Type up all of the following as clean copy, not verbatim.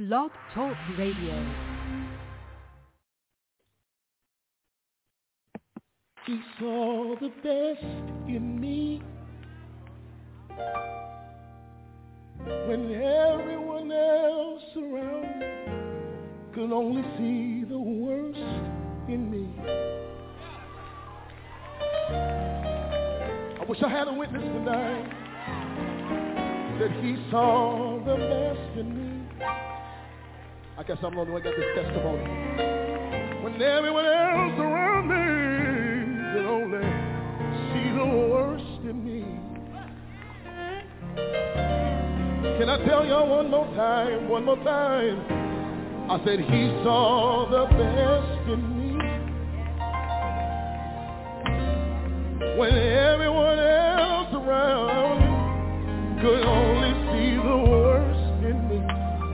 Blog Talk Radio. He saw the best in me when everyone else around me could only see the worst in me. I wish I had a witness tonight that he saw the best in me. I guess I'm the only one that got this testimony. When everyone else around me could only see the worst in me. Can I tell y'all one more time? I said he saw the best in me when everyone else around could only see the worst in me.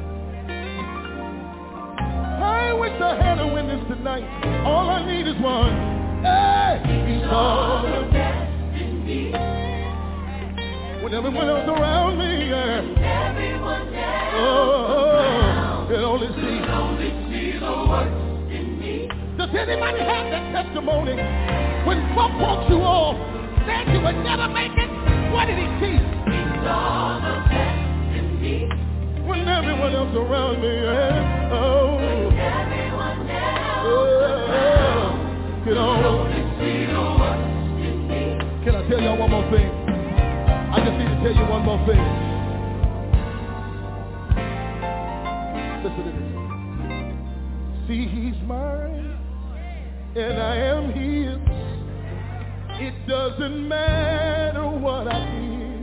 I wish I had a witness tonight. All I need is one. Hey, he saw the best in me when everyone else around me, everyone else around could only see the worst in me. Does anybody have that testimony? When folk walked you off, said you would never make it, what did he see? He saw the best in me when everyone else around me, everyone else around could only see the worst in me. Can I tell y'all one more thing? I just need to tell you one more thing. Listen to this. See, he's mine, and I am his. It doesn't matter what I did.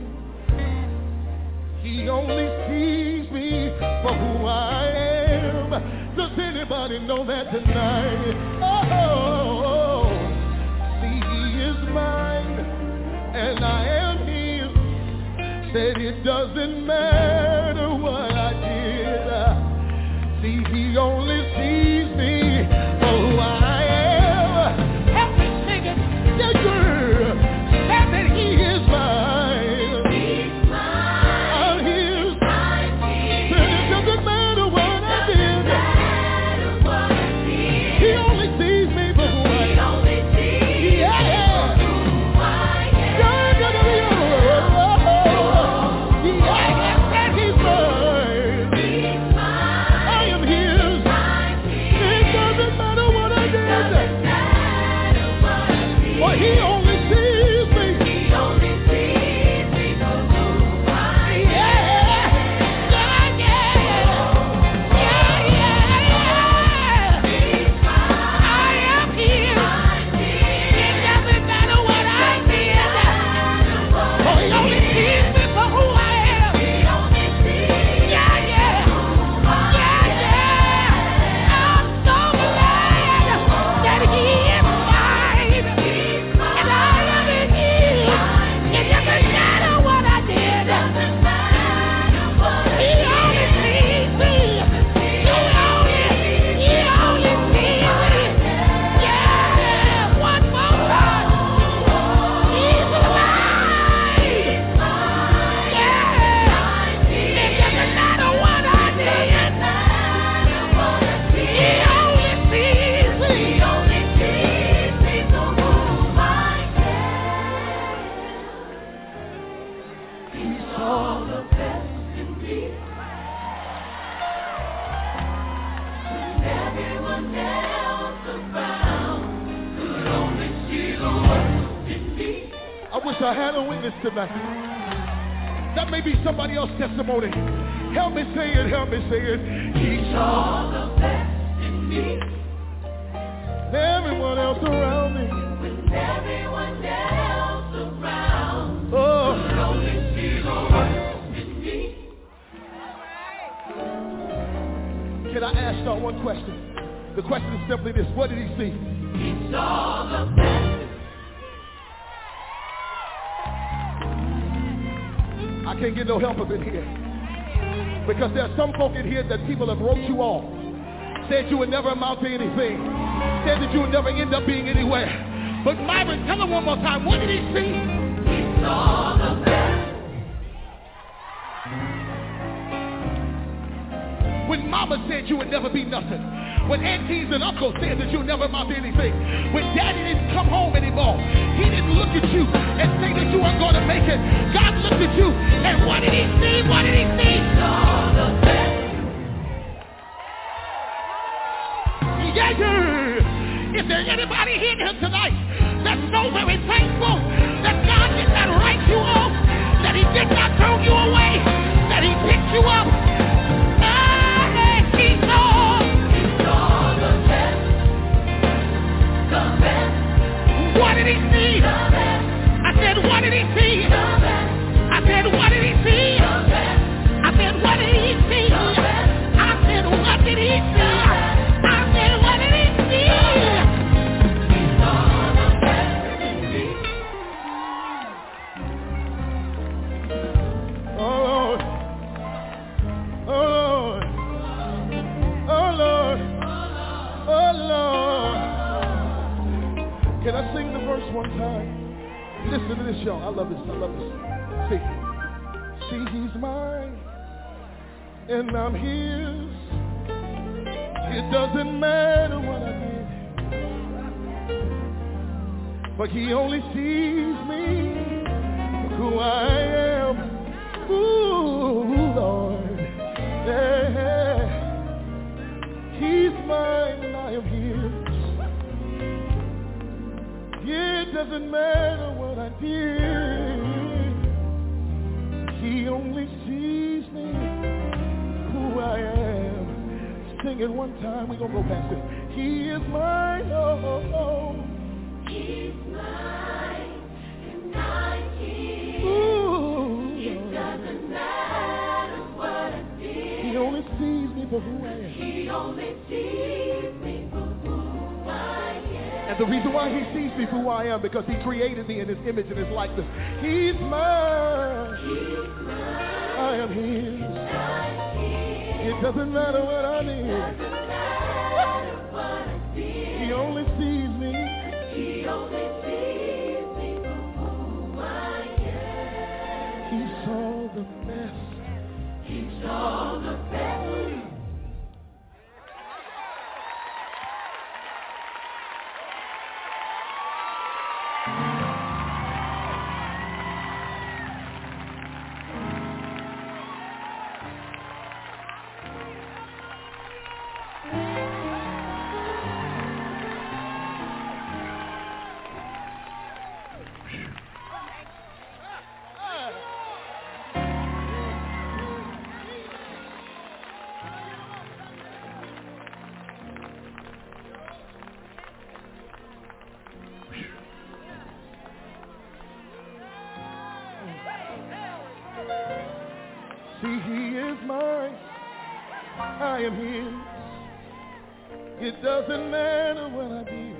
He only sees me for who I am. Does anybody know that tonight? Oh, see, he is mine, and I am his. Said it doesn't matter what I did. See, he only sees me for who I am. Help me sing it, yeah, girl. Said that he is mine. He's mine. I'm his. I'm his. Said it doesn't matter what I did. He only sees me for who I am. He only sees me for who I am. He only sees me. He only sees me for who I am. Yeah, yeah, yeah, yeah. He's mine. I am his. It doesn't matter what I did. Oh, he only sees me for who I am. He only sees me. Yeah, yeah, yeah, yeah. I'm so glad that he is mine. I had a witness tonight. That may be somebody else's testimony. Help me say it, help me say it. He saw the best in me. Everyone else around me. When everyone else around could only see the worst in me. Can I ask y'all one question? The question is simply this. What did he see? He saw the best. I can't get no help up in here. Because there's some folk in here that people have wrote you off. Said you would never amount to anything. Said that you would never end up being anywhere. But Myron, tell him one more time. What did he see? He saw the best. When mama said you would never be nothing. When aunties and uncles said that you'll never amount to anything. When daddy didn't come home anymore. He didn't look at you and say that you weren't going to make it. God looked at you and what did he see? What did he see? All the best. Yeah. Is there anybody here tonight that's so very thankful that God did not write you off, that he did not throw you away, that he picked you up? He saw the best, the best. What did he see? The best. I said, what did he see? The best. I said, what did he see? The best. I said, what did he see? The best. I said, what did he see? I said, what did he see? He saw the best in me. Oh Lord, oh Lord, oh Lord, oh Lord. Can I sing the verse one time? Listen to this, y'all. I love this. I love this. See, he's mine, and I'm his. It doesn't matter what I did, but he only sees me for who I am. Ooh, Lord, yeah. He's mine, and I am his. Yeah, it doesn't matter what I did. He only sees me who I am. Sing it one time. We're going to go past it. He is mine. Oh. He's mine. And I'm his. Ooh. It doesn't matter what I did. He only sees me for who I am. He only sees me for who I am. And the reason why he sees me for who I am, because he created me in his image and his likeness. He's mine. He's mine. I am his. It doesn't matter what I did. He only sees me. He only sees me for who I am. He saw the best. He saw the best. See, he is mine. I am his. It doesn't matter what I did,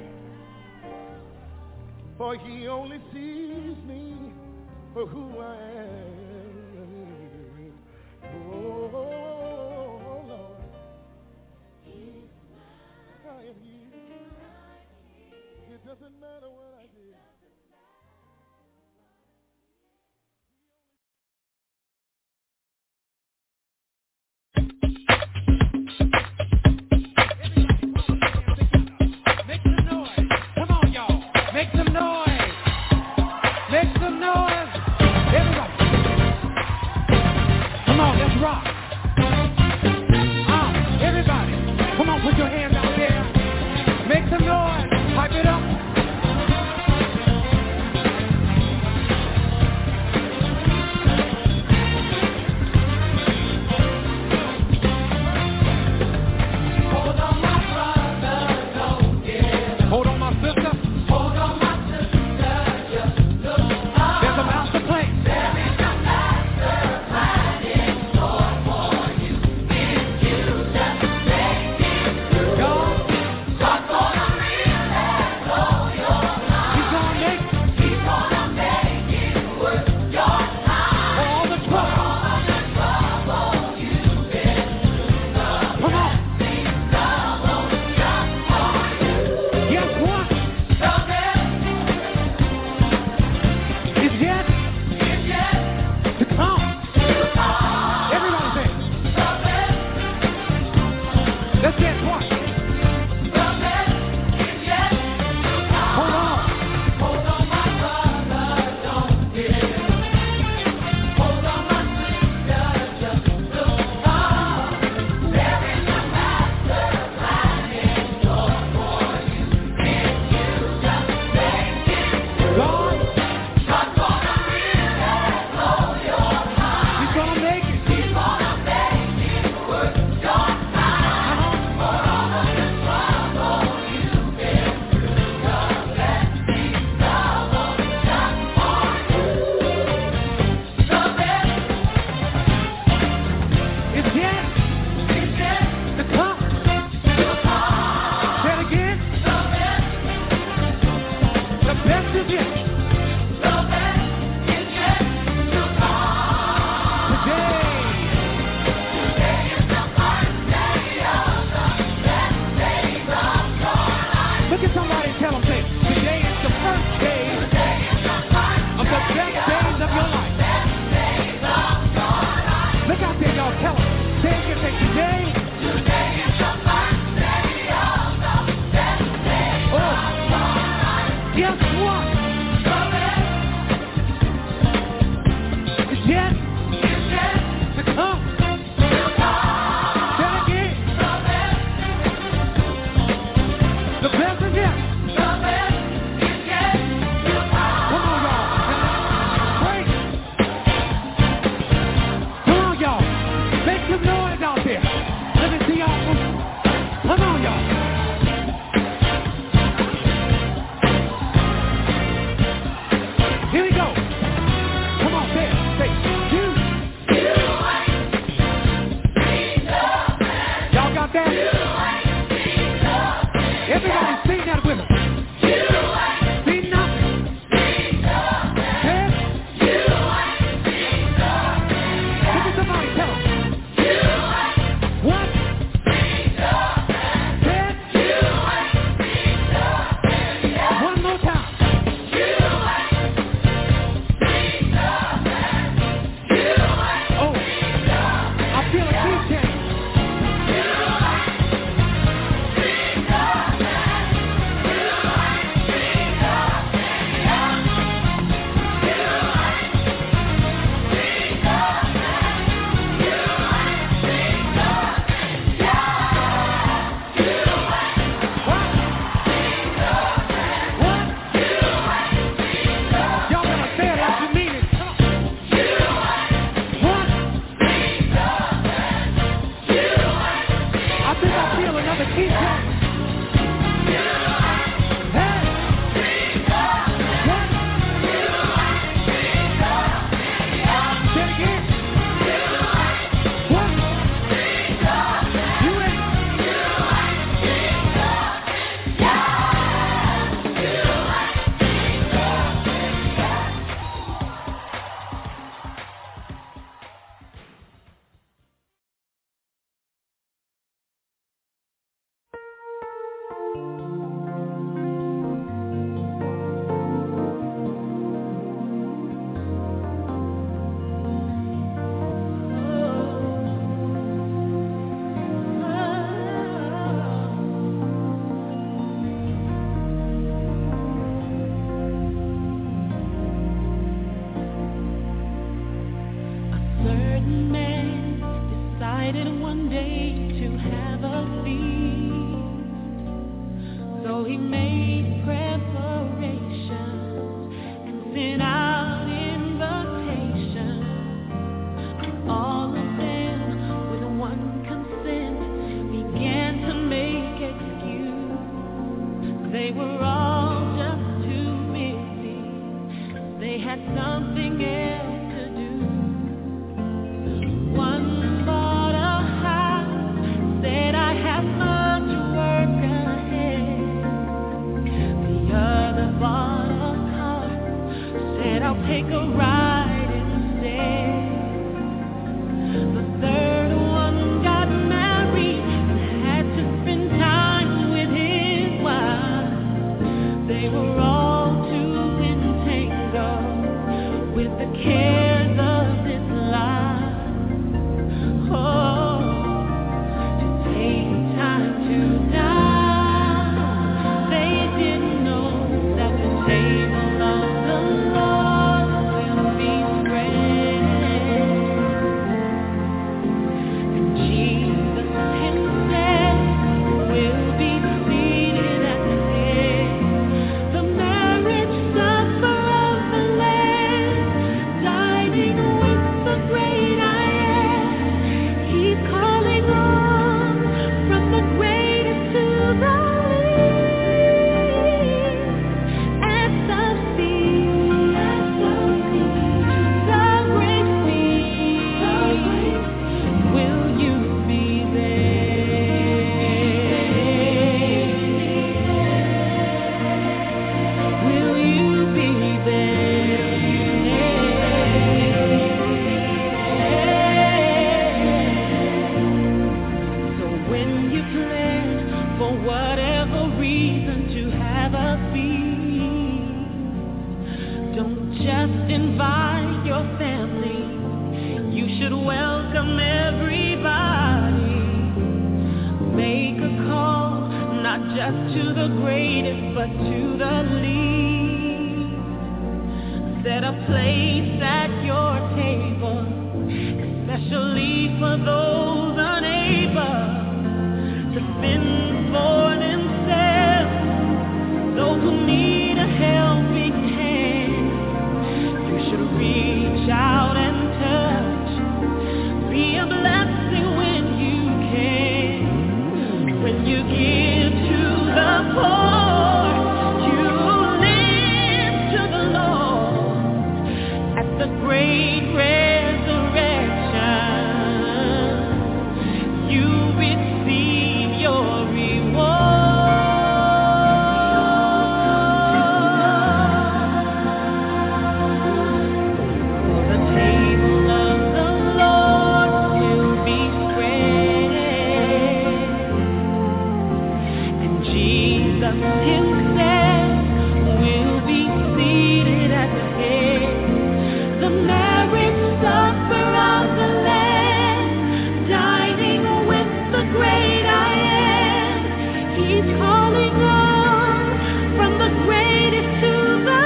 for he only sees me for who I am. Oh, Lord. I am his. It doesn't matter what I did. Make some noise. Everybody. Let's dance one. The best is yet to come. Hold on. Hold on, my brother, don't give. Hold on, my sister, just look up. There is a master plan in store for you. If you just make it through. God, God's gonna really blow your mind. He's gonna make it. He's gonna make it worth your time. For all of the trouble you've been through, the best is double just for you. The best is yet to come. Say it again. The best is yet. The best is yet to come. Today is the first day of the best days of your life. Look at somebody and tell them, say, today is the first day of the best days of your life. Look out there, y'all. Tell them. Say it again. Say, today is the first day of the best days of your life. Guess what? It's yet to come. Say it again. The best is yet. Come on, y'all. Break. Come on, y'all. Make some noise out there. Let me see y'all move. Come on, y'all. Here we go. Come on, say it. Say, you. Y'all got that? Everybody sing that with us. See nothing. Say it. Look at somebody, tell them. What? Say it. One more time. Oh, I feel a key change. Y'all gotta say it like you mean it. Come on. What? I think I feel another key change. Hey. What? Say it again. What? You ain't. when you plan for whatever reason to have a feast. Don't just invite your family, you should welcome everybody. Make a call, not just to the greatest, but to the least. Set a place at your table, especially for those unable to fend for themselves, those who need a helping hand. You should reach out and touch, be a blessing when you can. When you give to the poor, you live to the Lord at the great resurrection. You receive your reward. The table of the Lord will be spread, and Jesus himself will be seated at the head. The marriage supper of the Lamb, dining with the great I am. He's calling on from the greatest to the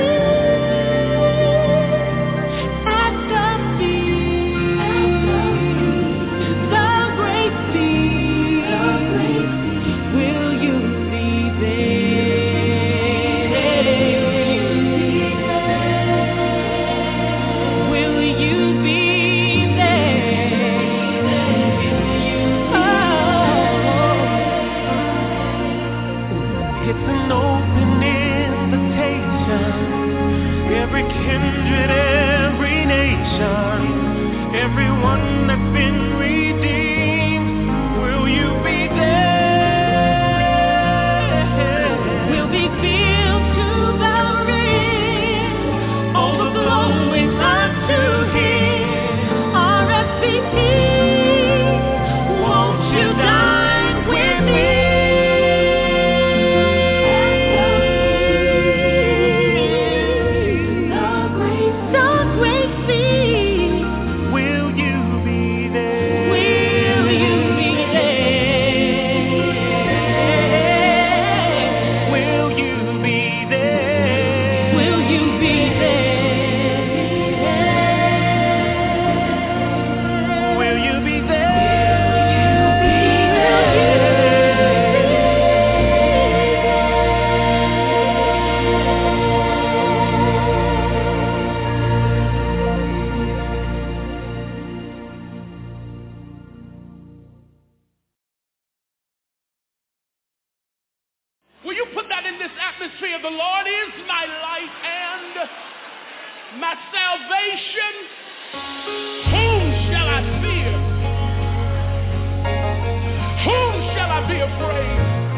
least. At the feast, the great feast, will you be there? Will you be there? It's an open invitation. Every kindred, every nation, everyone that's been redeemed. Will you be there? We'll be filled to the rim, overflowing unto Him. RSVP, won't you dine with me? The great feast. Will you be there? Will you be there? Will you be there? Will you be there? Will you be Will you put that in this atmosphere? The Lord is my light and my salvation. Whom shall I fear? Whom shall I be afraid?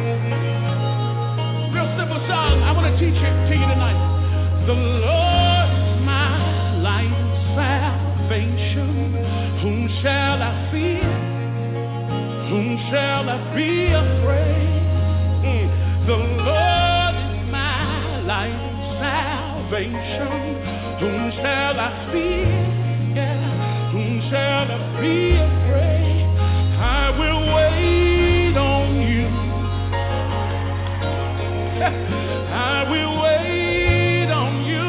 Real simple song. I want to teach it to you tonight. The Lord is my light and salvation. Whom shall I fear? Whom shall I be afraid? The Lord is my light and salvation. Whom shall I fear? Yeah. Whom shall I be afraid? I will wait on you. I will wait on you.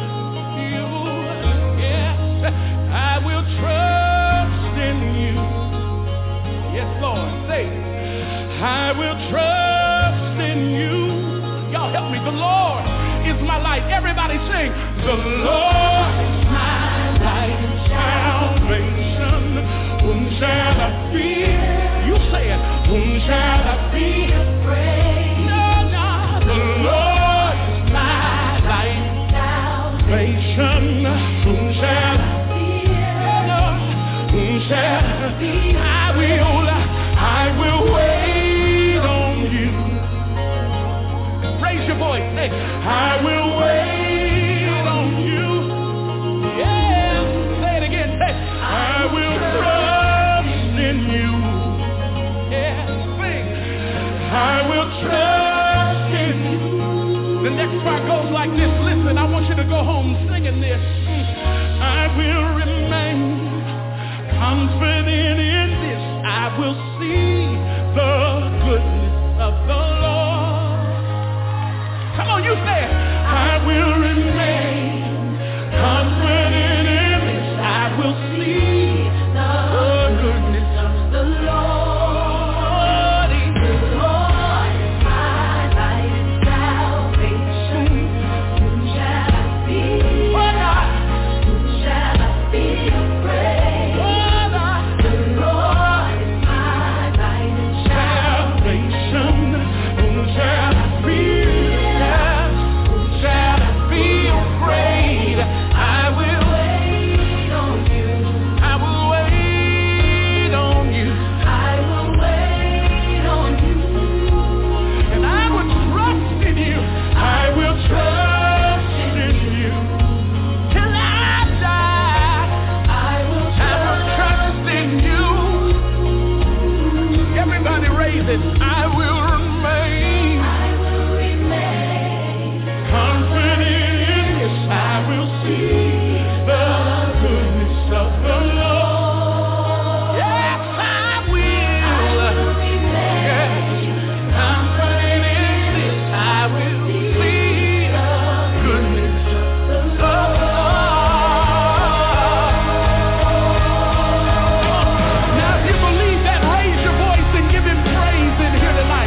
Yes. I will trust in you. Yes, Lord. Say, I will trust in you. Y'all help me. The Lord is my light. Everybody sing. The Lord is my light and salvation. Whom shall I fear? You say it. Whom shall I be afraid? No, no. The Lord is my light and salvation. Whom shall I fear? No, whom shall I fear? I will wait on you. Raise your voice. Hey, I will wait on you. Yeah, say it again. Hey, I will trust in you. Yeah. I will trust in you. The next part goes like this. Listen, I want you to go home singing this. I will remain confident in this. I will see the goodness of the Lord. Come on, you say it. I will remain confident in this. I will see the goodness of the Lord. The Lord is my light and salvation. Whom shall I fear? Whom shall I be afraid? The Lord is my light and salvation. Whom shall I fear? Whom shall I be afraid? I will wait on you. I will wait on you. I will wait on you. And I will trust in you. I will trust in you. Till I die, I will trust in you. Everybody raise it. I will remain. I will remain confident in this. I will see the goodness of the Lord. Yes, I will. Yes, confident in this. I will see the goodness of the Lord. Now, if you believe that, raise your voice and give him praise in here tonight.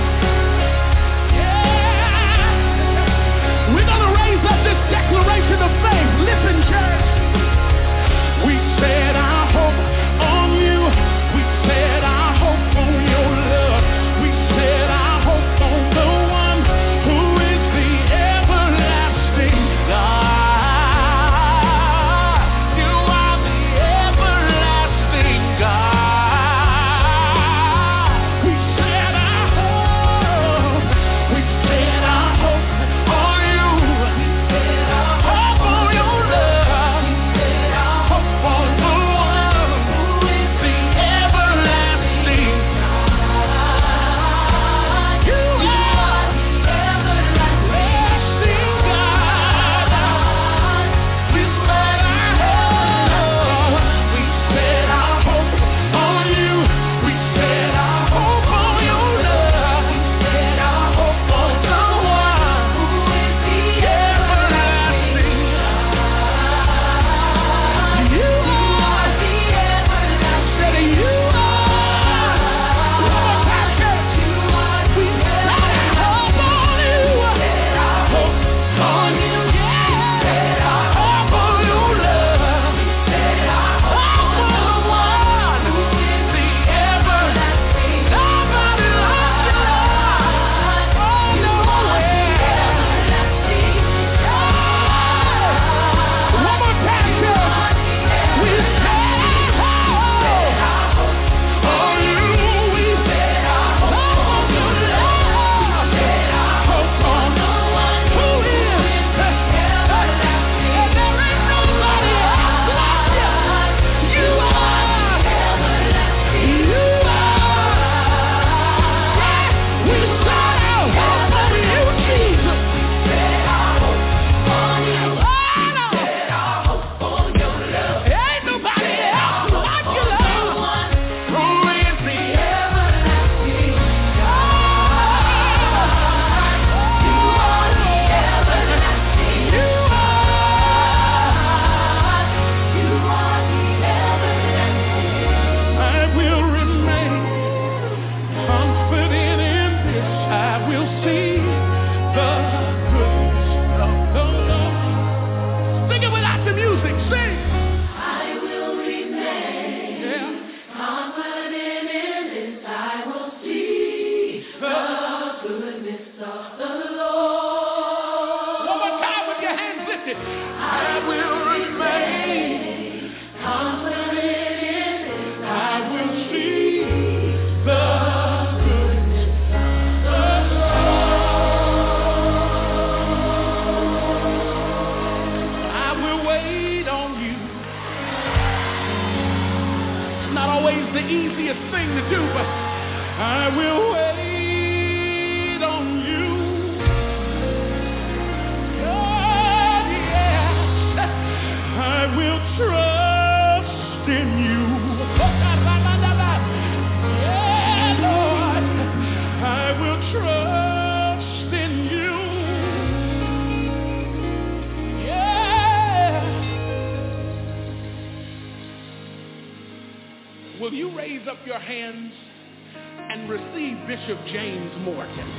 raise up your hands and receive Bishop James Morton.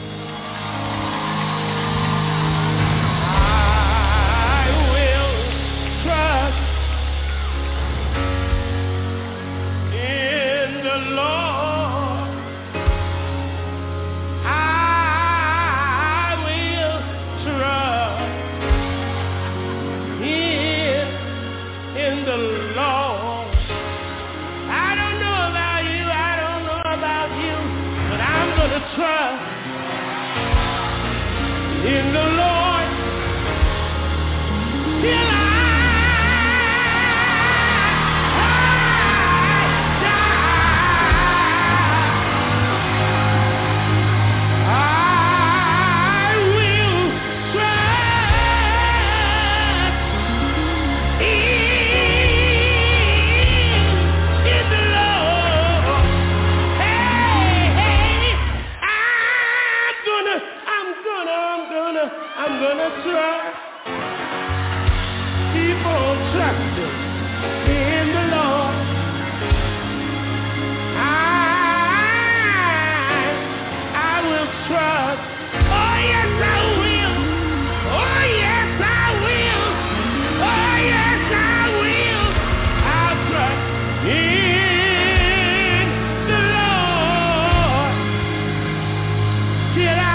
I will trust in the Lord. I will trust in the Lord. I don't know about you, but I'm going to trust in the Lord till I I'm gonna trust, keep on trusting in the Lord. I will trust. Oh yes, I will. Oh yes, I will. Oh yes, I will. I'll trust in the Lord till I.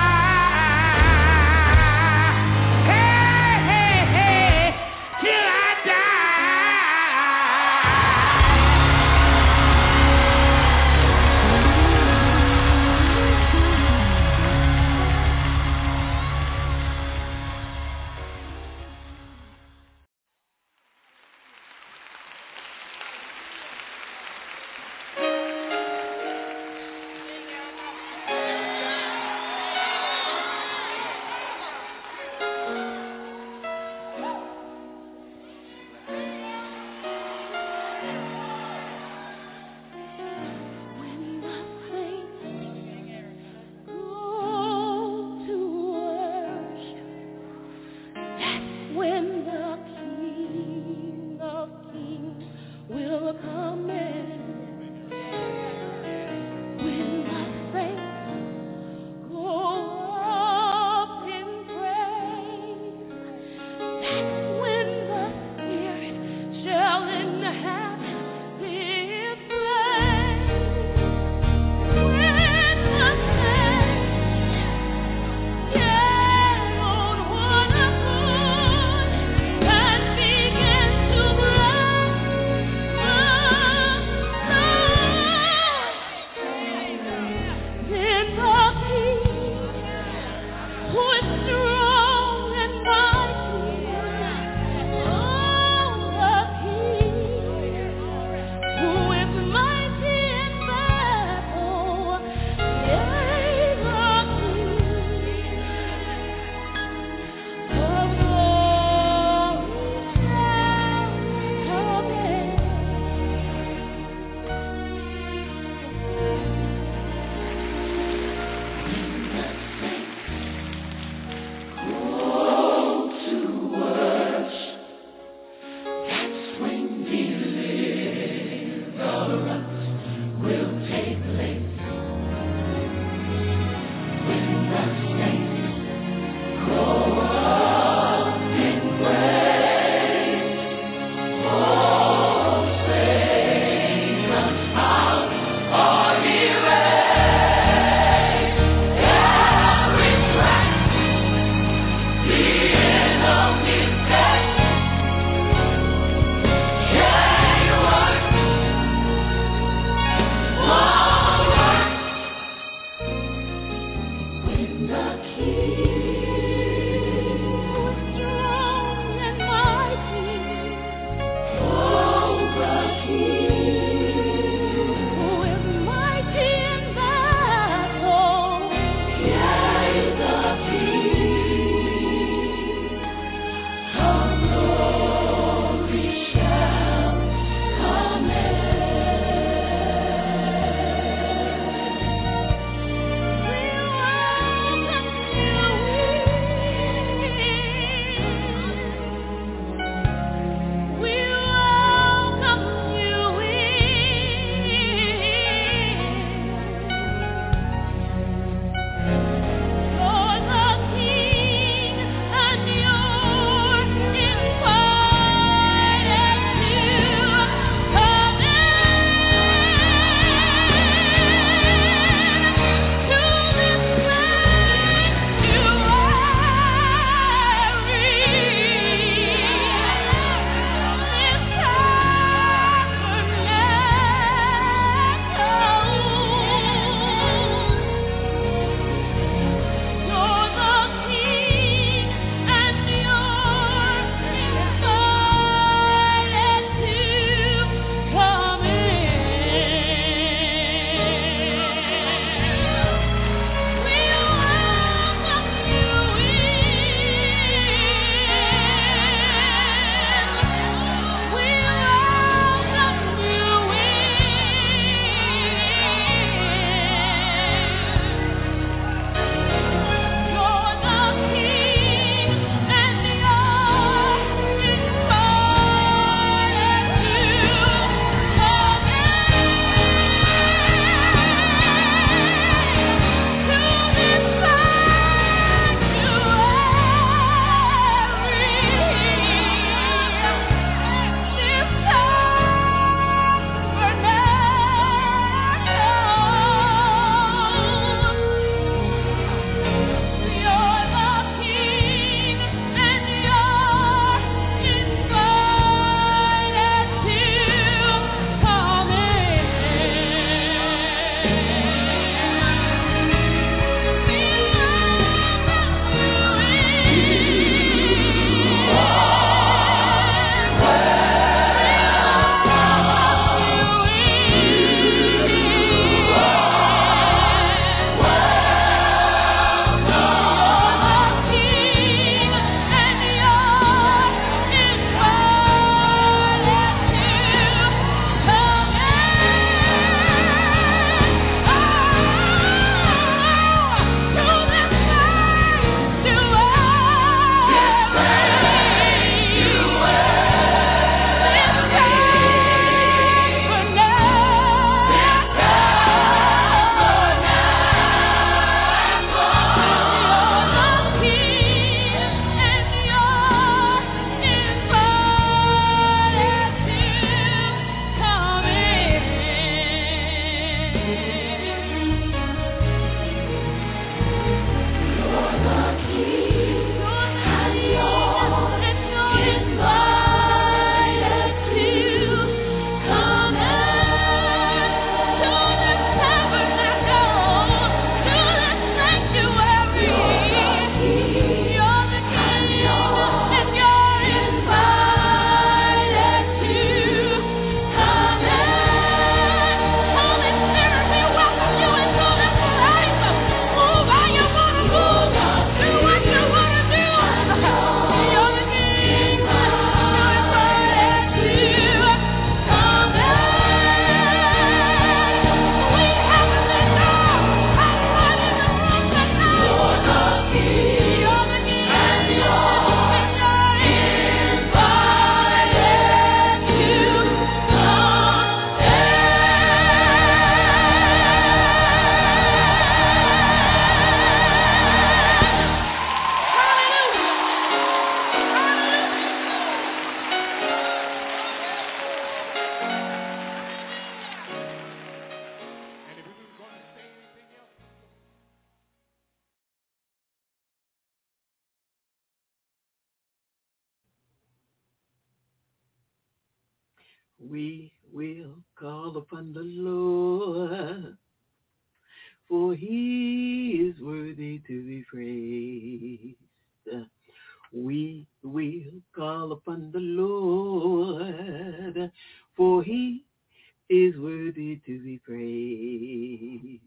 We will call upon the Lord, for he is worthy to be praised. We will call upon the Lord, for he is worthy to be praised.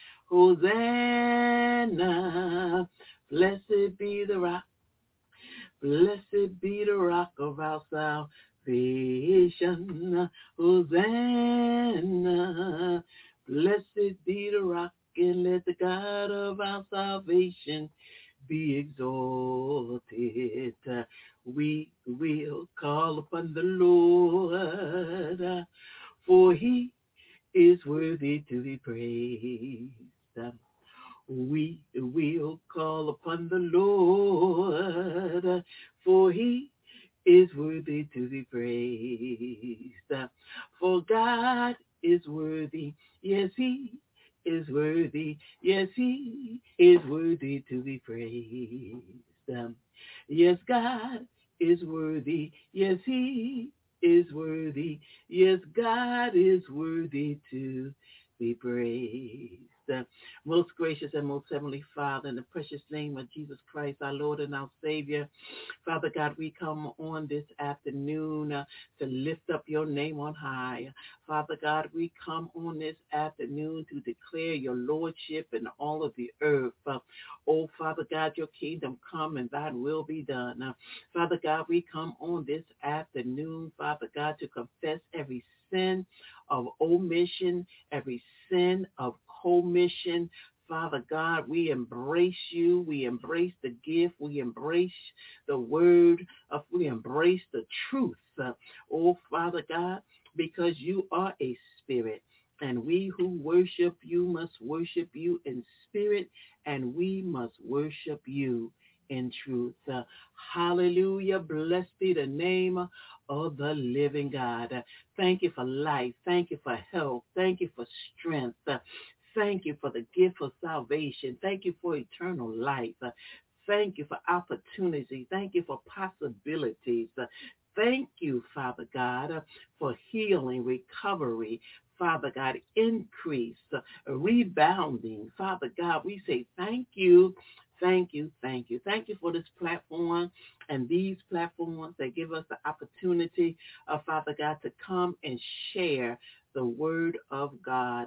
Hosanna, blessed be the rock, blessed be the rock of our salvation. Hosanna, blessed be the rock, and let the God of our salvation be exalted. We will call upon the Lord, for he is worthy to be praised. We will call upon the Lord, for he is worthy to be praised. For God is worthy, yes, he is worthy, yes, he is worthy to be praised. Yes, God is worthy, yes, he is worthy, yes, God is worthy to be praised. Most gracious and most heavenly Father, in the precious name of Jesus Christ, our Lord and our Savior, Father God, we come on this afternoon to lift up your name on high. Father God, we come on this afternoon to declare your lordship in all of the earth. Oh, Father God, your kingdom come and thine will be done. Father God, we come on this afternoon, Father God, to confess every sin of omission, every sin of commission. Father God, we embrace you. We embrace the gift. We embrace the word. We embrace the truth. Oh, Father God, because you are a spirit. And we who worship you must worship you in spirit, and we must worship you in truth. Hallelujah. Blessed be the name of the living God. Thank you for life. Thank you for health. Thank you for strength. Thank you for the gift of salvation. Thank you for eternal life. Thank you for opportunity. Thank you for possibilities. Thank you, Father God, for healing, recovery, Father God, increase, rebounding. Father God, we say thank you. Thank you, thank you. Thank you for this platform and these platforms that give us the opportunity, Father God, to come and share the word of God.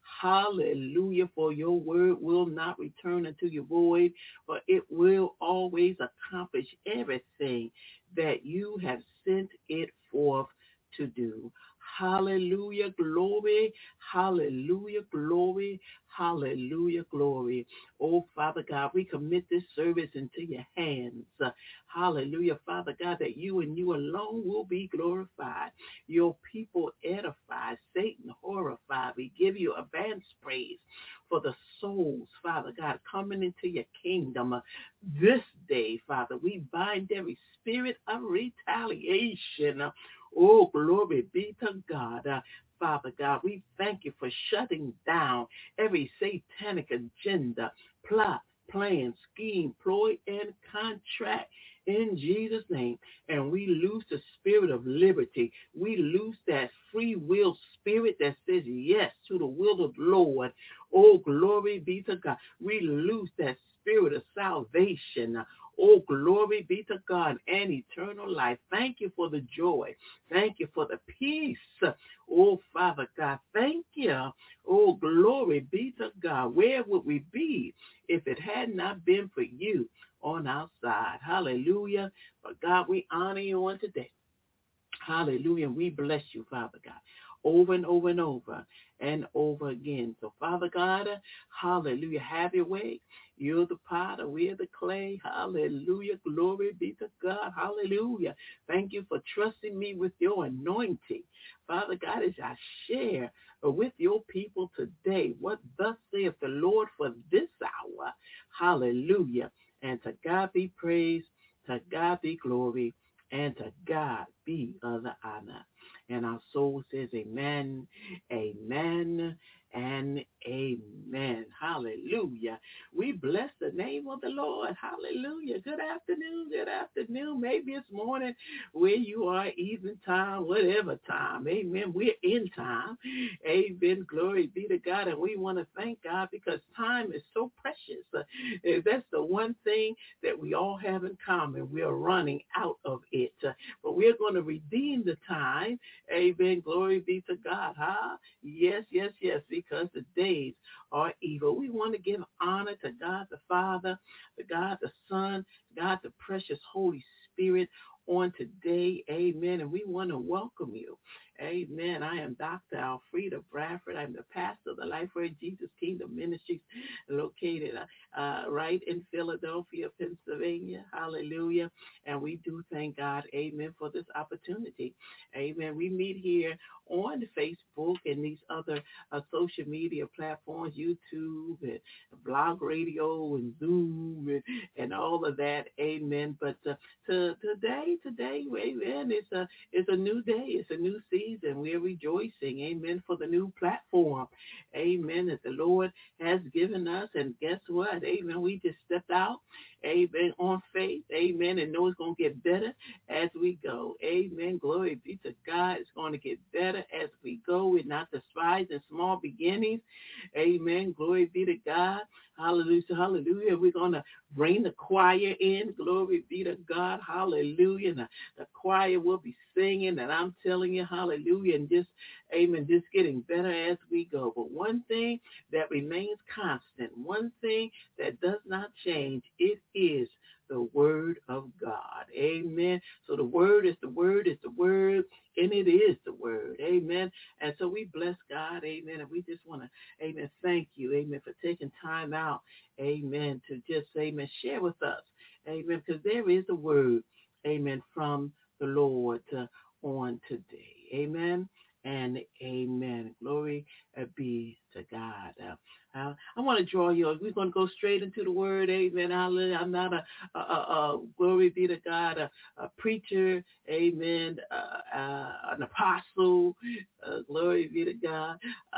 Hallelujah, for your word will not return unto your void, but it will always accomplish everything that you have sent it forth to do. Hallelujah, glory, hallelujah, glory, hallelujah, glory. Oh, Father God, we commit this service into your hands. Hallelujah, Father God, that you and you alone will be glorified. Your people edified, Satan horrified. We give you advance praise for the souls, Father God, coming into your kingdom this day, Father. We bind every spirit of retaliation. Oh, glory be to God. Father God, we thank you for shutting down every satanic agenda, plot, plan, scheme, ploy, and contract in Jesus' name. And we lose the spirit of liberty. We lose that free will spirit that says yes to the will of the Lord. Oh, glory be to God. We lose that spirit of salvation. Oh, glory be to God and eternal life. Thank you for the joy. Thank you for the peace. Oh, Father God, thank you. Oh, glory be to God. Where would we be if it had not been for you on our side? Hallelujah. But God, we honor you on today. Hallelujah. We bless you, Father God, over and over and over and over again. So, Father God, hallelujah, have your way. You're the potter, we're the clay. Hallelujah. Glory be to God. Hallelujah. Thank you for trusting me with your anointing. Father God, as I share with your people today, what thus saith the Lord for this hour. Hallelujah. And to God be praise, to God be glory, and to God be the honor. And our soul says amen, amen, and amen. Hallelujah. We bless the name of the Lord. Hallelujah. Good afternoon. Good afternoon. Maybe it's morning where you are, evening time, whatever time. Amen. We're in time. Amen. Glory be to God. And we want to thank God because time is so precious. That's the one thing that we all have in common. We are running out of it. But we're going to redeem the time. Amen. Glory be to God. Huh? Yes, yes, yes, because the days are evil. We want to give honor to God the Father, to God the Son, God the precious Holy Spirit on today. Amen. And we want to welcome you. Amen. I am Dr. Alfreda Bradford. I'm the pastor of the Lifeway Jesus Kingdom Ministries, located right in Philadelphia, Pennsylvania. Hallelujah. And we do thank God, amen, for this opportunity. Amen. We meet here on Facebook and these other social media platforms, YouTube and blog radio and Zoom and all of that. Amen. But today, amen, it's a new day. It's a new season. We're rejoicing, amen, for the new platform, amen, that the Lord has given us. And guess what? Amen. We just stepped out, amen, on faith, amen, and know it's going to get better as we go. Amen. Glory be to God. It's going to get better as we go. We're not despising small beginnings. Amen. Glory be to God. Hallelujah. Hallelujah. We're going to bring the choir in. Glory be to God. Hallelujah. And the choir will be singing, and I'm telling you, hallelujah, and just, amen, just getting better as we go. But one thing that remains constant, one thing that does not change, it is the word of God. Amen. So the word is the word is the word, and it is the word. Amen. And so we bless God. Amen. And we just want to, amen, thank you, amen, for taking time out, amen, to just, amen, share with us. Amen. Because there is a word, amen, from the Lord on today. Amen. And amen. Glory be to God. I want to draw you. We're going to go straight into the word. Amen. Hallelujah. I'm not a glory be to God, a preacher. Amen. An apostle. Glory be to God.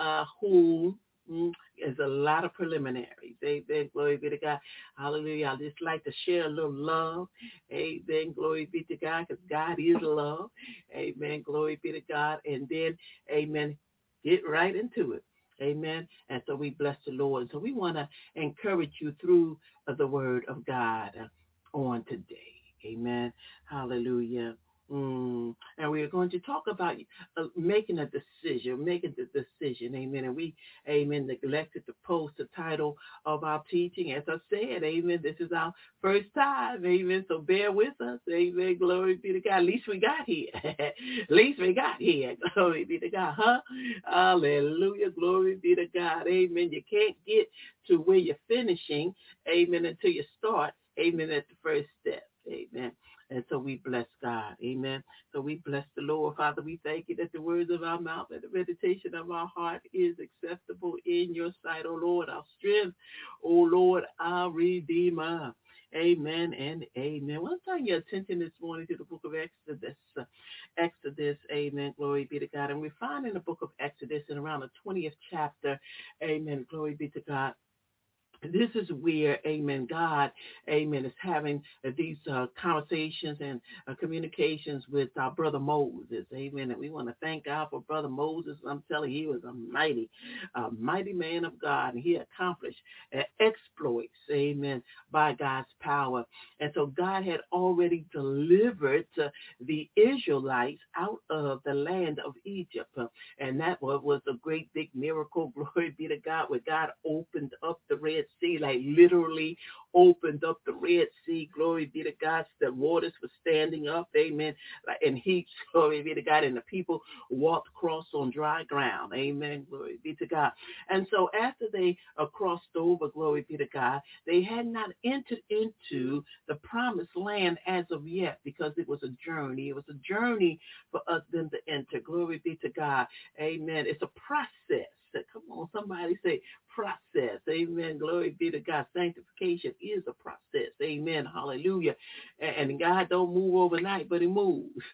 Who is a lot of preliminaries. Amen. Glory be to God. Hallelujah. I just like to share a little love. Amen. Glory be to God, because God is love. Amen. Glory be to God. And then, amen, get right into it. Amen. And so we bless the Lord. So we want to encourage you through the word of God on today. Amen. Hallelujah. And we are going to talk about making the decision. Amen. And we, amen, neglected to post the title of our teaching. As I said, amen, this is our first time. Amen. So bear with us. Amen. Glory be to God. At least we got here. Glory be to God. Huh? Hallelujah. Glory be to God. Amen. You can't get to where you're finishing, amen, until you start, amen, at the first step. Amen. And so we bless God. Amen. So we bless the Lord. Father, we thank you that the words of our mouth and the meditation of our heart is acceptable in your sight, O Lord, our strength, O Lord, our Redeemer. Amen and amen. I want to turn your attention this morning to the book of Exodus. Amen. Glory be to God. And we find in the book of Exodus in around the 20th chapter. Amen. Glory be to God. This is where, amen, God, amen, is having these conversations and communications with our brother Moses, amen. And we want to thank God for brother Moses. I'm telling you, he was a mighty man of God, and he accomplished exploits, amen, by God's power. And so God had already delivered the Israelites out of the land of Egypt, and that was a great big miracle, glory be to God, where God opened up the Red Sea, like literally opened up the Red Sea, glory be to God. The waters were standing up, amen, in heaps, glory be to God, and the people walked across on dry ground, amen, glory be to God. And so after they crossed over, glory be to God, they had not entered into the promised land as of yet, because it was a journey. It was a journey for us then to enter, glory be to God, amen. It's a process. Come on, somebody say process. Amen. Glory be to God. Sanctification is a process. Amen. Hallelujah. And God don't move overnight, but he moves.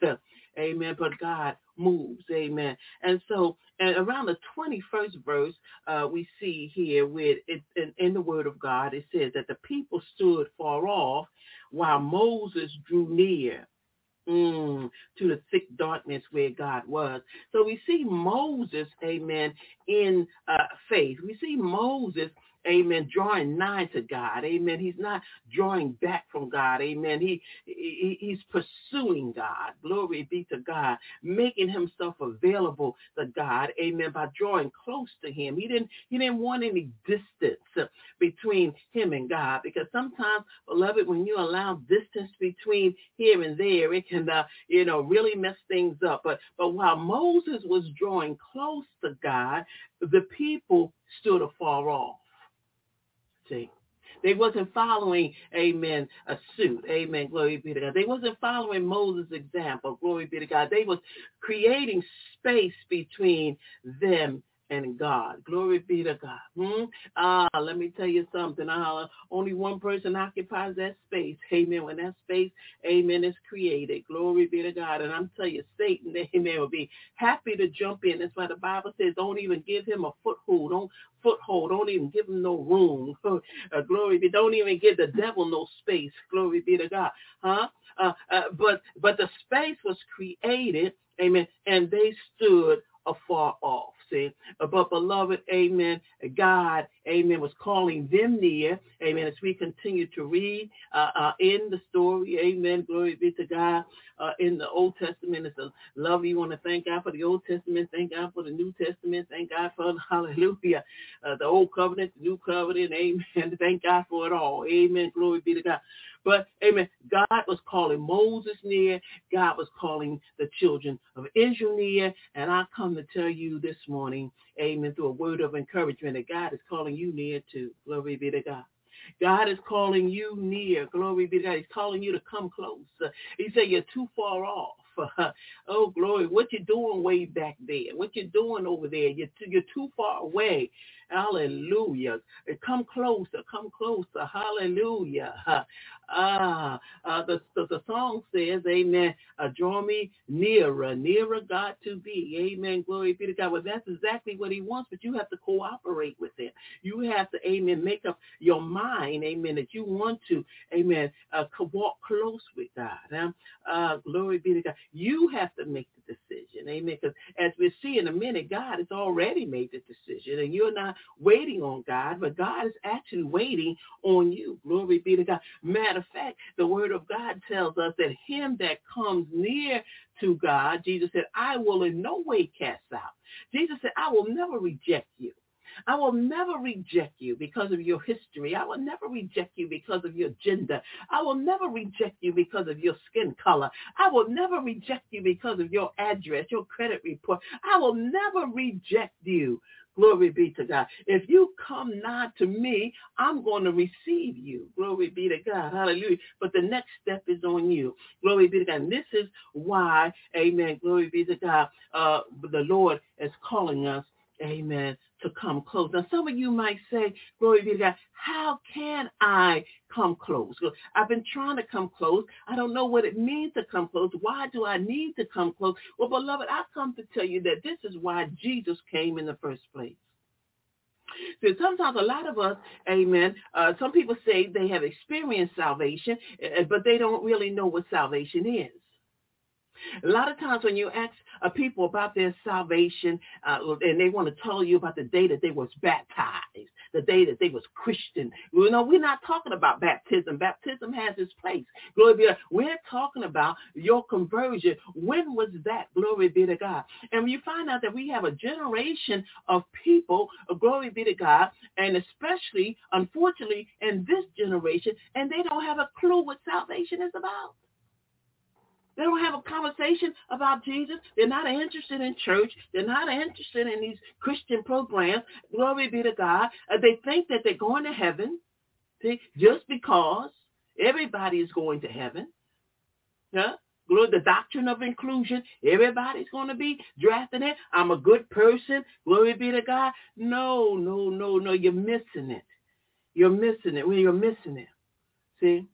amen, but God moves, amen. And so, and around the 21st verse, we see here with it in the Word of God, it says that the people stood far off while Moses drew near to the thick darkness where God was. So we see Moses, amen, in faith. We see Moses, amen, drawing nigh to God, amen. He's not drawing back from God, amen. He's pursuing God, glory be to God, making himself available to God, amen, by drawing close to him. He didn't want any distance between him and God, because sometimes, beloved, when you allow distance between here and there, it can, really mess things up. But while Moses was drawing close to God, the people stood afar off. See, they wasn't following, amen, a suit, amen, glory be to God. They wasn't following Moses' example, glory be to God. They was creating space between them and God. Glory be to God. Let me tell you something. Only one person occupies that space. Amen. When that space, amen, is created. Glory be to God. And I'm telling you, Satan, amen, will be happy to jump in. That's why the Bible says don't even give him a foothold. Don't even give him no room. Glory be. Don't even give the devil no space. Glory be to God. But the space was created, amen, and they stood afar off. See, but beloved, amen, God, amen, was calling them near, amen, as we continue to read in the story, amen, glory be to God, in the Old Testament. It's a love. You want to thank God for the Old Testament, thank God for the New Testament, thank God for, hallelujah, the Old Covenant, the New Covenant, amen, thank God for it all, amen, glory be to God. But, amen, God was calling Moses near. God was calling the children of Israel near. And I come to tell you this morning, amen, through a word of encouragement, that God is calling you near too. Glory be to God. God is calling you near. Glory be to God. He's calling you to come close. He said you're too far off. Oh, glory. What you doing way back there? What you doing over there? You're too far away. Hallelujah. Come closer. Come closer. Hallelujah. The song says, amen, draw me nearer God to thee. Amen. Glory be to God. Well, that's exactly what he wants, but you have to cooperate with him. You have to, amen, make up your mind, amen, that you want to, amen, walk close with God. Glory be to God. You have to make the decision, amen, because as we'll see in a minute, God has already made the decision, and you're not waiting on God, but God is actually waiting on you. Glory be to God. Matter of fact, the word of God tells us that him that comes near to God, Jesus said, I will in no way cast out. Jesus said, I will never reject you. I will never reject you because of your history. I will never reject you because of your gender. I will never reject you because of your skin color. I will never reject you because of your address, your credit report. I will never reject you. Glory be to God. If you come nigh to me, I'm going to receive you. Glory be to God. Hallelujah. But the next step is on you. Glory be to God. And this is why, amen, glory be to God, the Lord is calling us, amen, to come close. Now, some of you might say, glory be to God, how can I come close? I've been trying to come close. I don't know what it means to come close. Why do I need to come close? Well, beloved, I've come to tell you that this is why Jesus came in the first place. So sometimes a lot of us, amen, some people say they have experienced salvation, but they don't really know what salvation is. A lot of times when you ask people about their salvation, and they want to tell you about the day that they was baptized, the day that they was Christian. You know, we're not talking about baptism. Baptism has its place. Glory be to God. We're talking about your conversion. When was that? Glory be to God. And when you find out that we have a generation of people, glory be to God, and especially, unfortunately, in this generation, and they don't have a clue what salvation is about. They don't have a conversation about Jesus. They're not interested in church. They're not interested in these Christian programs. Glory be to God. They think that they're going to heaven, see, just because everybody is going to heaven. Yeah? Glory, the doctrine of inclusion. Everybody's going to be drafted in. I'm a good person. Glory be to God. No. You're missing it. You're missing it. You're missing it. See?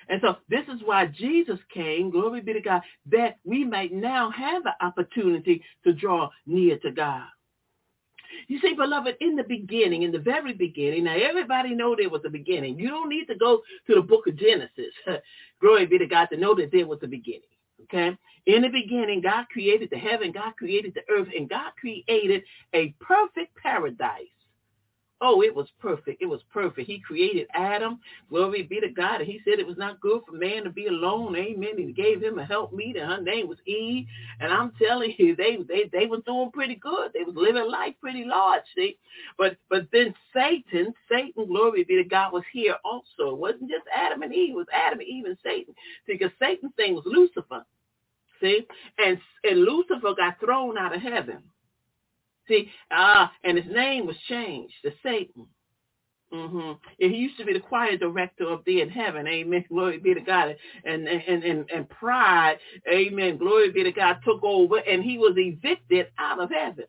And so this is why Jesus came, glory be to God, that we might now have the opportunity to draw near to God. You see, beloved, in the beginning, in the very beginning, now everybody know there was a beginning. You don't need to go to the book of Genesis, glory be to God, to know that there was a beginning, okay? In the beginning, God created the heaven, God created the earth, and God created a perfect paradise. Oh, it was perfect. It was perfect. He created Adam. Glory be to God. And he said it was not good for man to be alone. Amen. He gave him a helpmeet, and her name was Eve. And I'm telling you, they was doing pretty good. They was living life pretty large, see. But then Satan, glory be to God, was here also. It wasn't just Adam and Eve. It was Adam, Eve, and Satan. See, because Satan's thing was Lucifer. See? And Lucifer got thrown out of heaven. See, and his name was changed to Satan. And he used to be the choir director up there in heaven. Amen. Glory be to God. And pride, amen. Glory be to God, took over, and he was evicted out of heaven.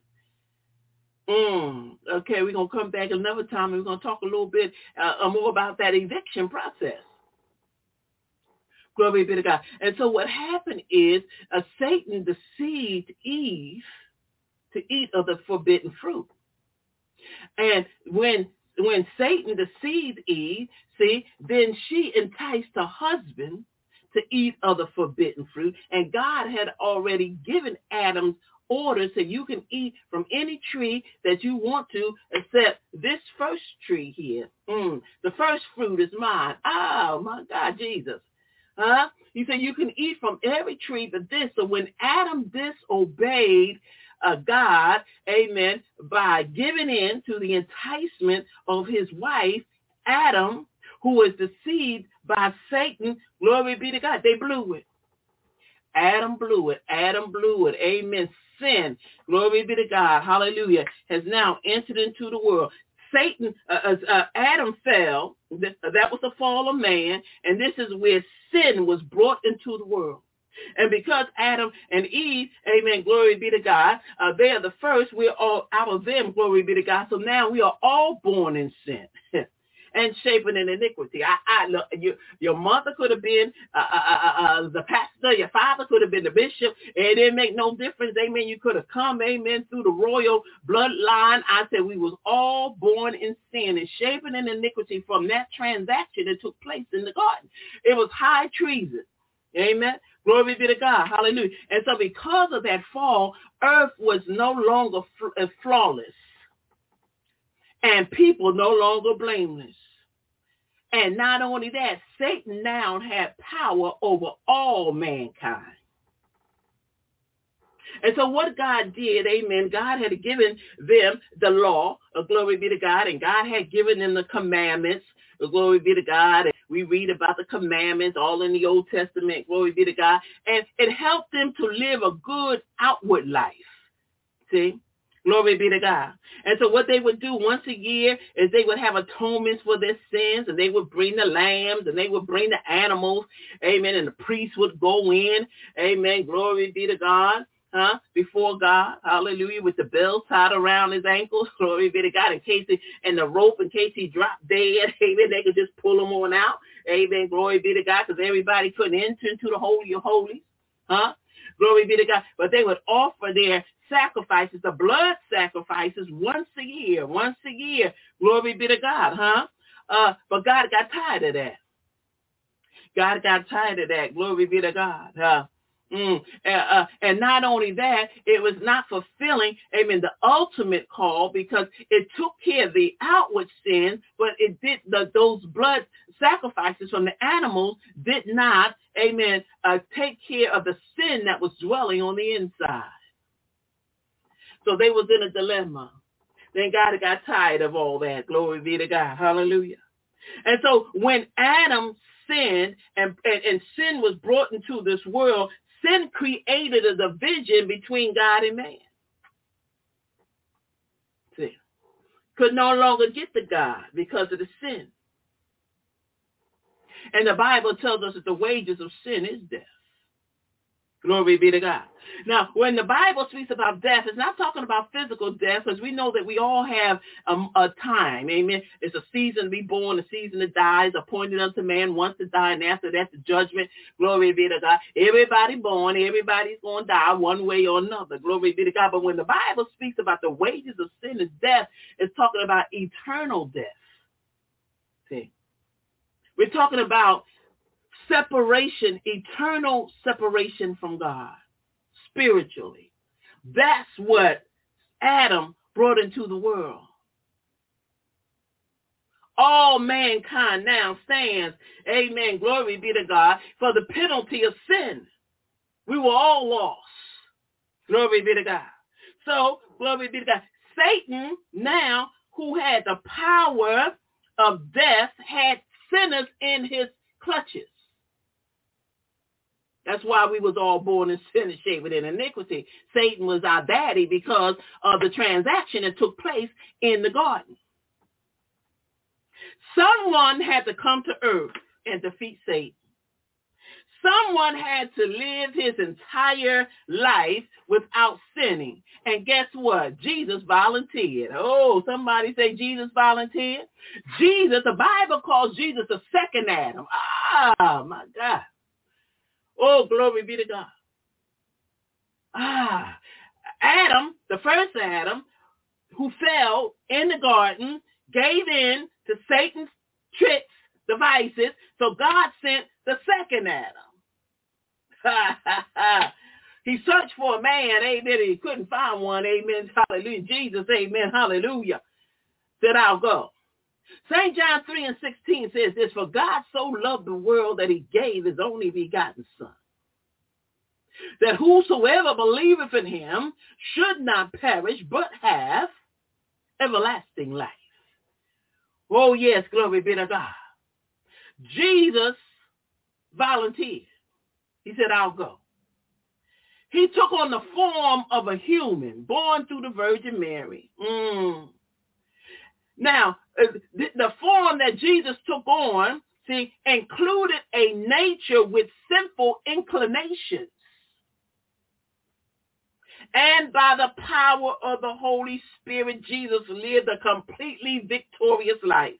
Okay, we're going to come back another time, and we're going to talk a little bit more about that eviction process. Glory be to God. And so what happened is Satan deceived Eve to eat of the forbidden fruit. And when Satan deceived Eve, see, then she enticed her husband to eat of the forbidden fruit. And God had already given Adam orders that you can eat from any tree that you want to, except this first tree here. The first fruit is mine. Oh, my God, Jesus. He said you can eat from every tree but this. So when Adam disobeyed God, amen, by giving in to the enticement of his wife, Adam, who was deceived by Satan, glory be to God, they blew it. Adam blew it. Amen. Sin, glory be to God, hallelujah, has now entered into the world. Adam fell. That was the fall of man, and this is where sin was brought into the world. And because Adam and Eve, amen, glory be to God, they are the first, we're all out of them, glory be to God. So now we are all born in sin and shaping in iniquity. Look, your mother could have been the pastor, your father could have been the bishop. It didn't make no difference, amen. You could have come, amen, through the royal bloodline. I said we was all born in sin and shaping in iniquity from that transaction that took place in the garden. It was high treason, amen. Glory be to God. Hallelujah. And so because of that fall, earth was no longer flawless and people no longer blameless. And not only that, Satan now had power over all mankind. And so what God did, amen, God had given them the law, glory be to God, and God had given them the commandments, glory be to God. And we read about the commandments all in the Old Testament, glory be to God. And it helped them to live a good outward life. See? Glory be to God. And so what they would do once a year is they would have atonements for their sins, and they would bring the lambs, and they would bring the animals, amen, and the priest would go in, amen, glory be to God, before God, hallelujah, with the bell tied around his ankles, glory be to God, and the rope in case he dropped dead, amen, they could just pull him on out, amen, glory be to God, because everybody couldn't enter into the Holy of Holies, glory be to God, but they would offer their sacrifices, the blood sacrifices once a year, glory be to God, but God got tired of that. Glory be to God, and not only that, it was not fulfilling, amen, the ultimate call, because it took care of the outward sin, but it did those blood sacrifices from the animals did not, amen, take care of the sin that was dwelling on the inside. So they was in a dilemma. Then God got tired of all that. Glory be to God. Hallelujah. And so when Adam sinned and sin was brought into this world, sin created a division between God and man. See, could no longer get to God because of the sin. And the Bible tells us that the wages of sin is death. Glory be to God. Now, when the Bible speaks about death, it's not talking about physical death, because we know that we all have a time. Amen. It's a season to be born, a season to die. It's appointed unto man once to die, and after that, the judgment. Glory be to God. Everybody born, everybody's going to die one way or another. Glory be to God. But when the Bible speaks about the wages of sin is death, it's talking about eternal death. See? We're talking about separation, eternal separation from God, spiritually. That's what Adam brought into the world. All mankind now stands, amen, glory be to God, for the penalty of sin. We were all lost. Glory be to God. So, glory be to God. Satan now, who had the power of death, had sinners in his clutches. That's why we was all born in sin and shaped in iniquity. Satan was our daddy because of the transaction that took place in the garden. Someone had to come to earth and defeat Satan. Someone had to live his entire life without sinning. And guess what? Jesus volunteered. Oh, somebody say Jesus volunteered. Jesus, the Bible calls Jesus the second Adam. Ah, my God. Oh, glory be to God. Adam, the first Adam, who fell in the garden, gave in to Satan's tricks, devices, so God sent the second Adam. He searched for a man, amen, he couldn't find one, amen, hallelujah. Jesus, amen, hallelujah, said, I'll go. St. John 3:16 says this, for God so loved the world that he gave his only begotten Son, that whosoever believeth in him should not perish, but have everlasting life. Oh, yes, glory be to God. Jesus volunteered. He said, I'll go. He took on the form of a human, born through the Virgin Mary. Now, the form that Jesus took on, see, included a nature with sinful inclinations. And by the power of the Holy Spirit, Jesus lived a completely victorious life.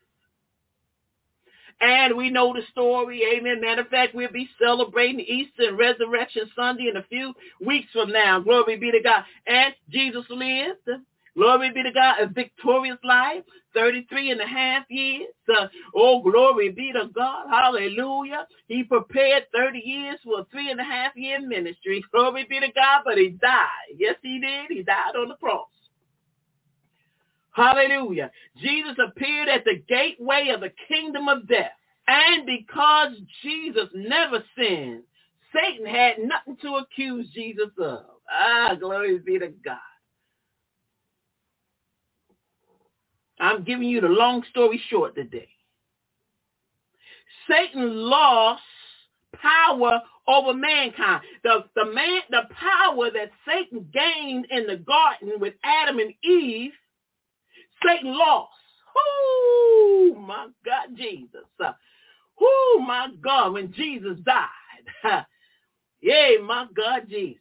And we know the story, amen. Matter of fact, we'll be celebrating Easter and Resurrection Sunday in a few weeks from now. Glory be to God. And Jesus lived, glory be to God, a victorious life, 33 and a half years. Oh, glory be to God. Hallelujah. He prepared 30 years for a 3.5 year ministry. Glory be to God, but he died. Yes, he did. He died on the cross. Hallelujah. Jesus appeared at the gateway of the kingdom of death. And because Jesus never sinned, Satan had nothing to accuse Jesus of. Glory be to God. I'm giving you the long story short today. Satan lost power over mankind. The power that Satan gained in the garden with Adam and Eve, Satan lost. Oh, my God, Jesus. Oh, my God, when Jesus died. Yeah, my God, Jesus.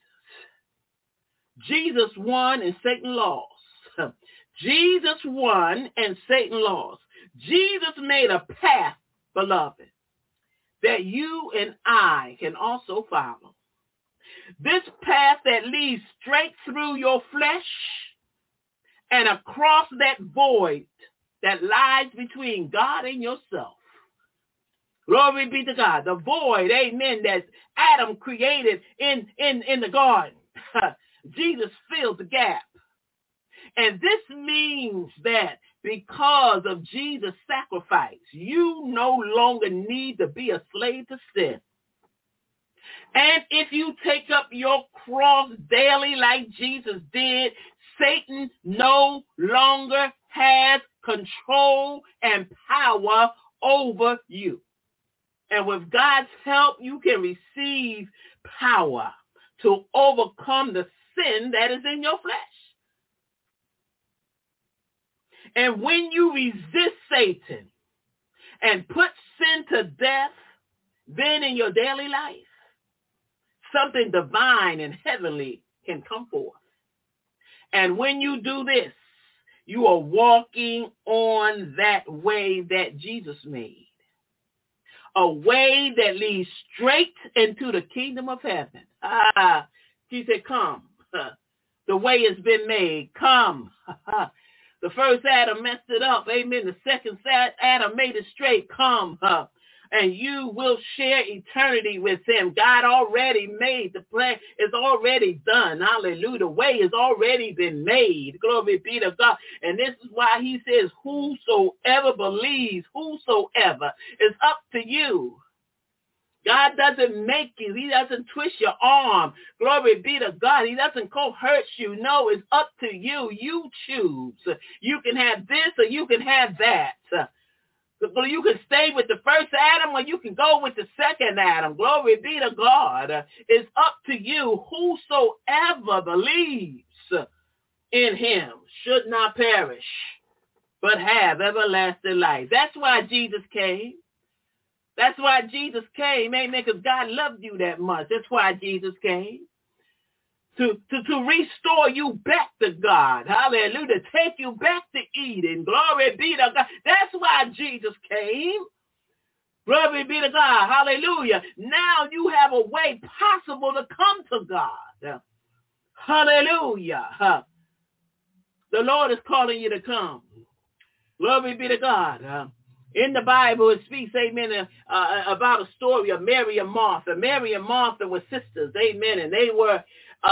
Jesus won and Satan lost. Jesus won and Satan lost. Jesus made a path, beloved, that you and I can also follow. This path that leads straight through your flesh and across that void that lies between God and yourself. Glory be to God. The void, amen, that Adam created in the garden. Jesus filled the gap. And this means that because of Jesus' sacrifice, you no longer need to be a slave to sin. And if you take up your cross daily like Jesus did, Satan no longer has control and power over you. And with God's help, you can receive power to overcome the sin that is in your flesh. And when you resist Satan and put sin to death, then in your daily life, something divine and heavenly can come forth. And when you do this, you are walking on that way that Jesus made. A way that leads straight into the kingdom of heaven. He said, come. The way has been made. Come. The first Adam messed it up. Amen. The second Adam made it straight. Come. And you will share eternity with him. God already made the plan. It's already done. Hallelujah. The way has already been made. Glory be to God. And this is why he says, whosoever believes, whosoever, is up to you. God doesn't make you. He doesn't twist your arm. Glory be to God. He doesn't hurt you. No, it's up to you. You choose. You can have this or you can have that. You can stay with the first Adam or you can go with the second Adam. Glory be to God. It's up to you. Whosoever believes in him should not perish, but have everlasting life. That's why Jesus came. That's why Jesus came. Amen. Because God loved you that much. That's why Jesus came. To restore you back to God. Hallelujah. Take you back to Eden. Glory be to God. That's why Jesus came. Glory be to God. Hallelujah. Now you have a way possible to come to God. Hallelujah. The Lord is calling you to come. Glory be to God. In the Bible, it speaks, amen, about a story of Mary and Martha. Mary and Martha were sisters, amen, and they were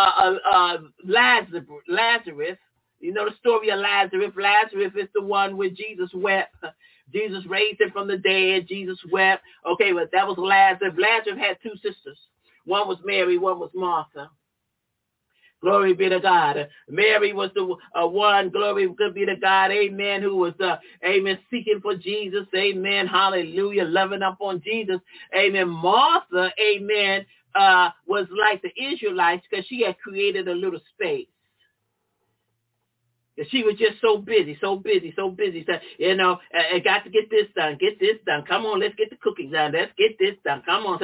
Lazarus. You know the story of Lazarus. Lazarus is the one where Jesus wept. Jesus raised him from the dead. Jesus wept. Okay, but that was Lazarus. Lazarus had two sisters. One was Mary, one was Martha. Glory be to God. Mary was the one, glory be to God, amen, who was, amen, seeking for Jesus, amen, hallelujah, loving up on Jesus, amen. Martha, amen, was like the Israelites because she had created a little space. She was just so busy. So, you know, I got to get this done. Come on, let's get the cookies done. Let's get this done. Come on,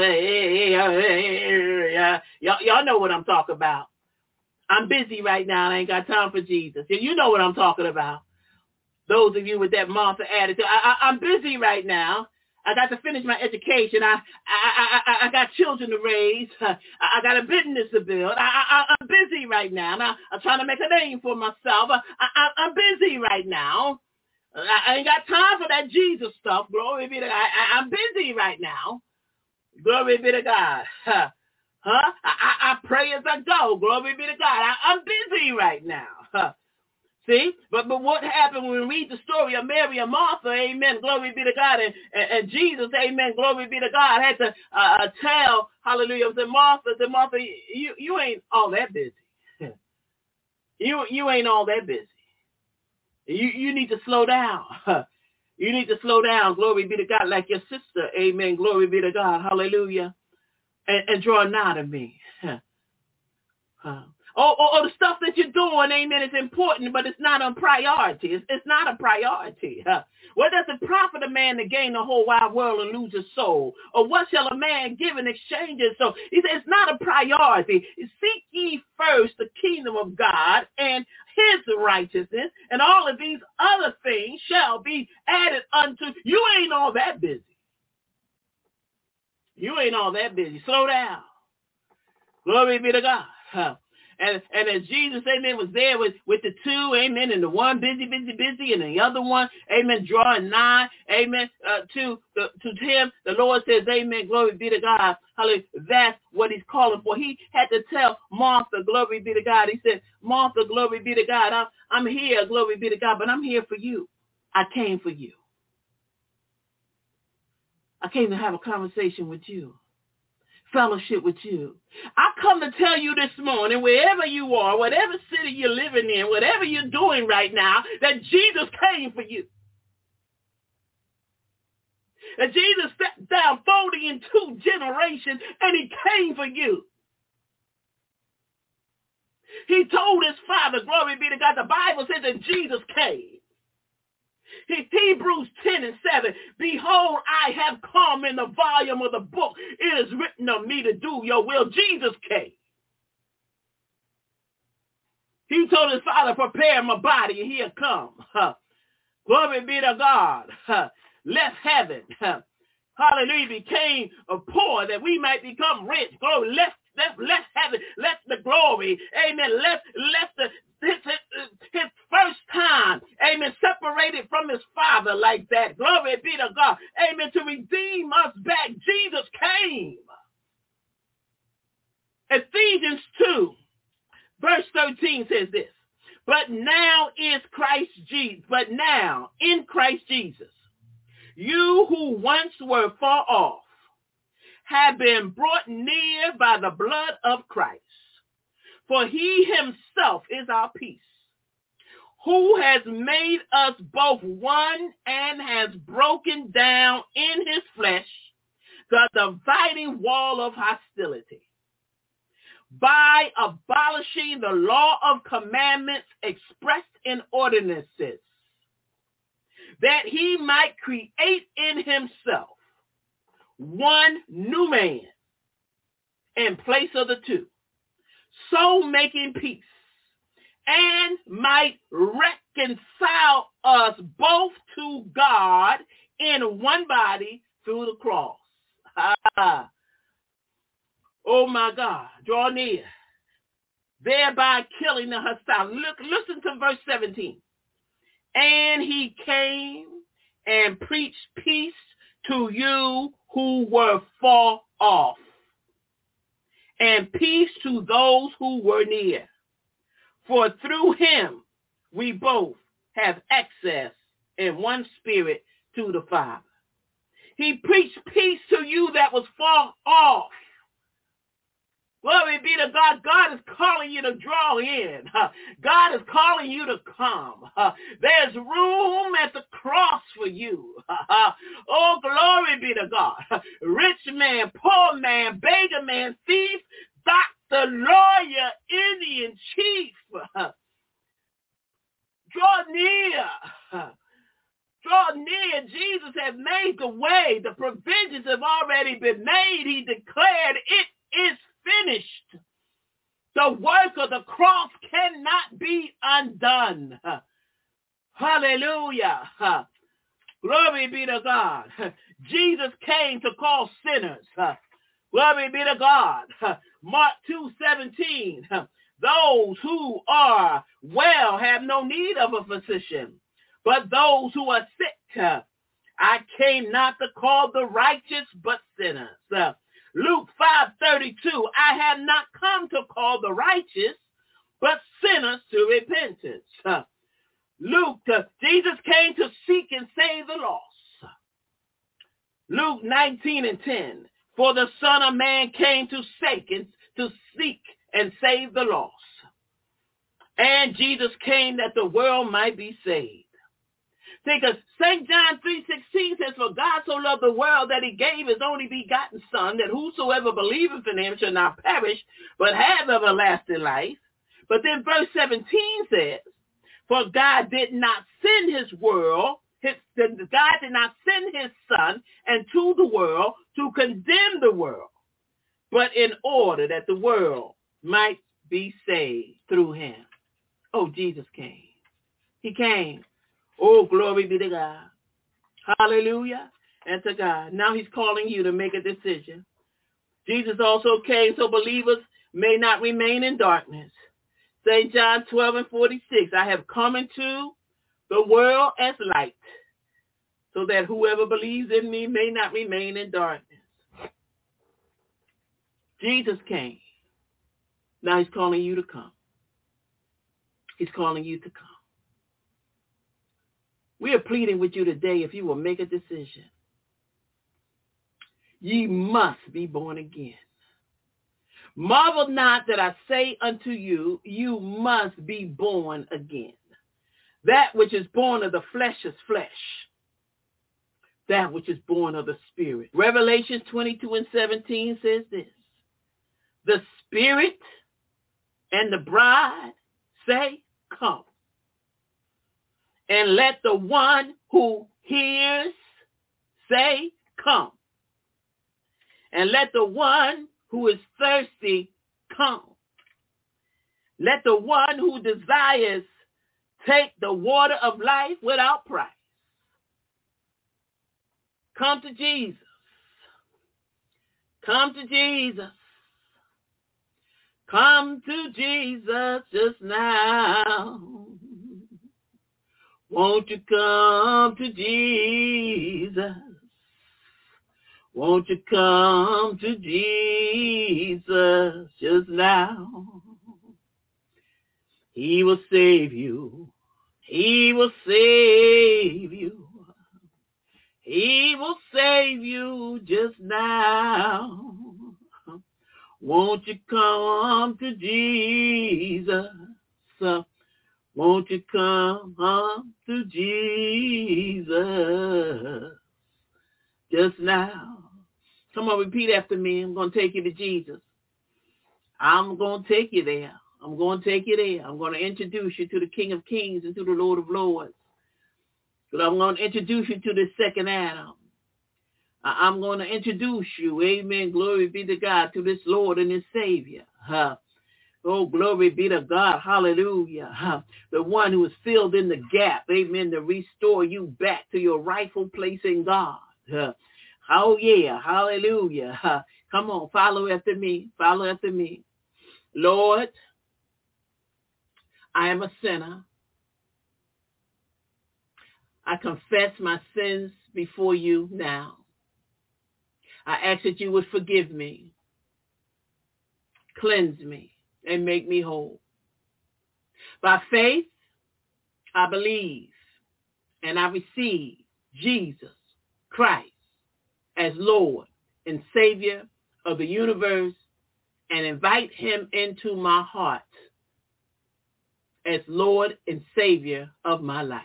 y'all know what I'm talking about. I'm busy right now. I ain't got time for Jesus. You know what I'm talking about. Those of you with that Martha attitude. I'm busy right now. I got to finish my education. I got children to raise. I got a business to build. I'm busy right now. I'm trying to make a name for myself. I'm busy right now. I ain't got time for that Jesus stuff. Glory be to God. I'm busy right now. Glory be to God. I pray as I go. Glory be to God. I'm busy right now. See? But what happened when we read the story of Mary and Martha, amen, glory be to God, and Jesus, amen, glory be to God, had to tell, hallelujah, to Martha, you ain't all that busy. You ain't all that busy. You need to slow down. You need to slow down, glory be to God, like your sister, amen, glory be to God, hallelujah. And draw nigh to me. The stuff that you're doing, amen, is important, but it's not a priority. It's not a priority. What does it profit a man to gain the whole wide world and lose his soul? Or what shall a man give in exchange his soul? He said it's not a priority. Seek ye first the kingdom of God and his righteousness, and all of these other things shall be added unto you. You ain't all that busy. You ain't all that busy. Slow down. Glory be to God. And as Jesus, amen, was there with the two, amen, and the one busy, and the other one, amen, drawing nigh, amen, to him, the Lord says, amen, glory be to God. Hallelujah. That's what he's calling for. He had to tell Martha, glory be to God. He said, Martha, glory be to God. I'm here, glory be to God, but I'm here for you. I came for you. I came to have a conversation with you, fellowship with you. I come to tell you this morning, wherever you are, whatever city you're living in, whatever you're doing right now, that Jesus came for you. That Jesus stepped down 42 generations and he came for you. He told his Father, glory be to God, the Bible says that Jesus came. Hebrews 10:7. Behold, I have come. In the volume of the book, it is written of me to do your will. Jesus came. He told his Father, prepare my body, and he'll come. Glory be to God. Left heaven. Hallelujah. Became poor that we might become rich. Glory. Left heaven. Left the glory. Amen. Left his first time. Amen. Separated from his Father like that. Glory be to God. Amen. To redeem us back. Jesus came. Ephesians 2. Verse 13 says this, but now in Christ Jesus, you who once were far off have been brought near by the blood of Christ. For he himself is our peace, who has made us both one and has broken down in his flesh the dividing wall of hostility, by abolishing the law of commandments expressed in ordinances, that he might create in himself one new man in place of the two, so making peace, and might reconcile us both to God in one body through the cross. Oh my God, draw near, thereby killing the hostility. Listen to verse 17. And he came and preached peace to you who were far off, and peace to those who were near. For through him we both have access in one spirit to the Father. He preached peace to you that was far off. Glory be to God. God is calling you to draw in. God is calling you to come. There's room at the cross for you. Oh, glory be to God. Rich man, poor man, beggar man, thief, doctor, lawyer, Indian chief. Draw near. Draw near. Jesus has made the way. The provisions have already been made. He declared it is finished. The work of the cross cannot be undone. Hallelujah. Glory be to God. Jesus came to call sinners. Glory be to God. Mark 2:17. Those who are well have no need of a physician, but those who are sick. I came not to call the righteous, but sinners. Luke 5:32, I have not come to call the righteous, but sinners to repentance. Jesus came to seek and save the lost. Luke 19:10, for the Son of Man came to seek and save the lost. And Jesus came that the world might be saved. Because St. John 3:16 says, for God so loved the world that he gave his only begotten Son, that whosoever believeth in him shall not perish, but have everlasting life. But then verse 17 says, for God did not send his Son into the world to condemn the world, but in order that the world might be saved through him. Oh, Jesus came. He came. Oh, glory be to God. Hallelujah. And to God. Now he's calling you to make a decision. Jesus also came so believers may not remain in darkness. St. John 12:46, I have come into the world as light, so that whoever believes in me may not remain in darkness. Jesus came. Now he's calling you to come. He's calling you to come. We are pleading with you today, if you will make a decision. Ye must be born again. Marvel not that I say unto you, you must be born again. That which is born of the flesh is flesh. That which is born of the Spirit. Revelation 22:17 says this. The Spirit and the bride say, come. And let the one who hears say, come. And let the one who is thirsty come. Let the one who desires take the water of life without price. Come to Jesus. Come to Jesus. Come to Jesus just now. Won't you come to Jesus? Won't you come to Jesus just now? He will save you. He will save you. He will save you just now. Won't you come to Jesus? Won't you come to Jesus just now? Come on, repeat after me. I'm going to take you to Jesus. I'm going to take you there. I'm going to take you there. I'm going to introduce you to the King of Kings and to the Lord of Lords. But I'm going to introduce you to the second Adam. I'm going to introduce you, amen, glory be to God, to this Lord and his Savior. Oh, glory be to God, hallelujah. The one who is filled in the gap, amen, to restore you back to your rightful place in God. Oh, yeah, hallelujah. Come on, follow after me, follow after me. Lord, I am a sinner. I confess my sins before you now. I ask that you would forgive me, cleanse me, and make me whole. By faith, I believe and I receive Jesus Christ as Lord and Savior of the universe and invite him into my heart as Lord and Savior of my life.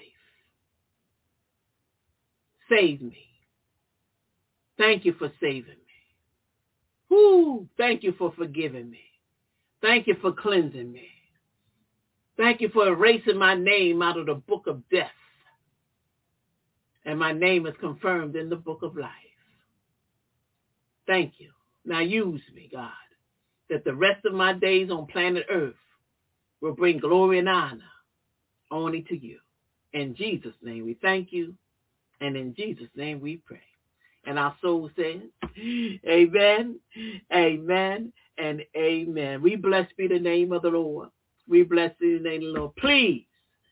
Save me. Thank you for saving me. Woo! Thank you for forgiving me. Thank you for cleansing me. Thank you for erasing my name out of the book of death. And my name is confirmed in the book of life. Thank you. Now use me, God, that the rest of my days on planet Earth will bring glory and honor only to you. In Jesus' name we thank you. And in Jesus' name we pray. And our soul says, amen, amen, and amen. We bless be the name of the Lord. We bless be the name of the Lord. Please,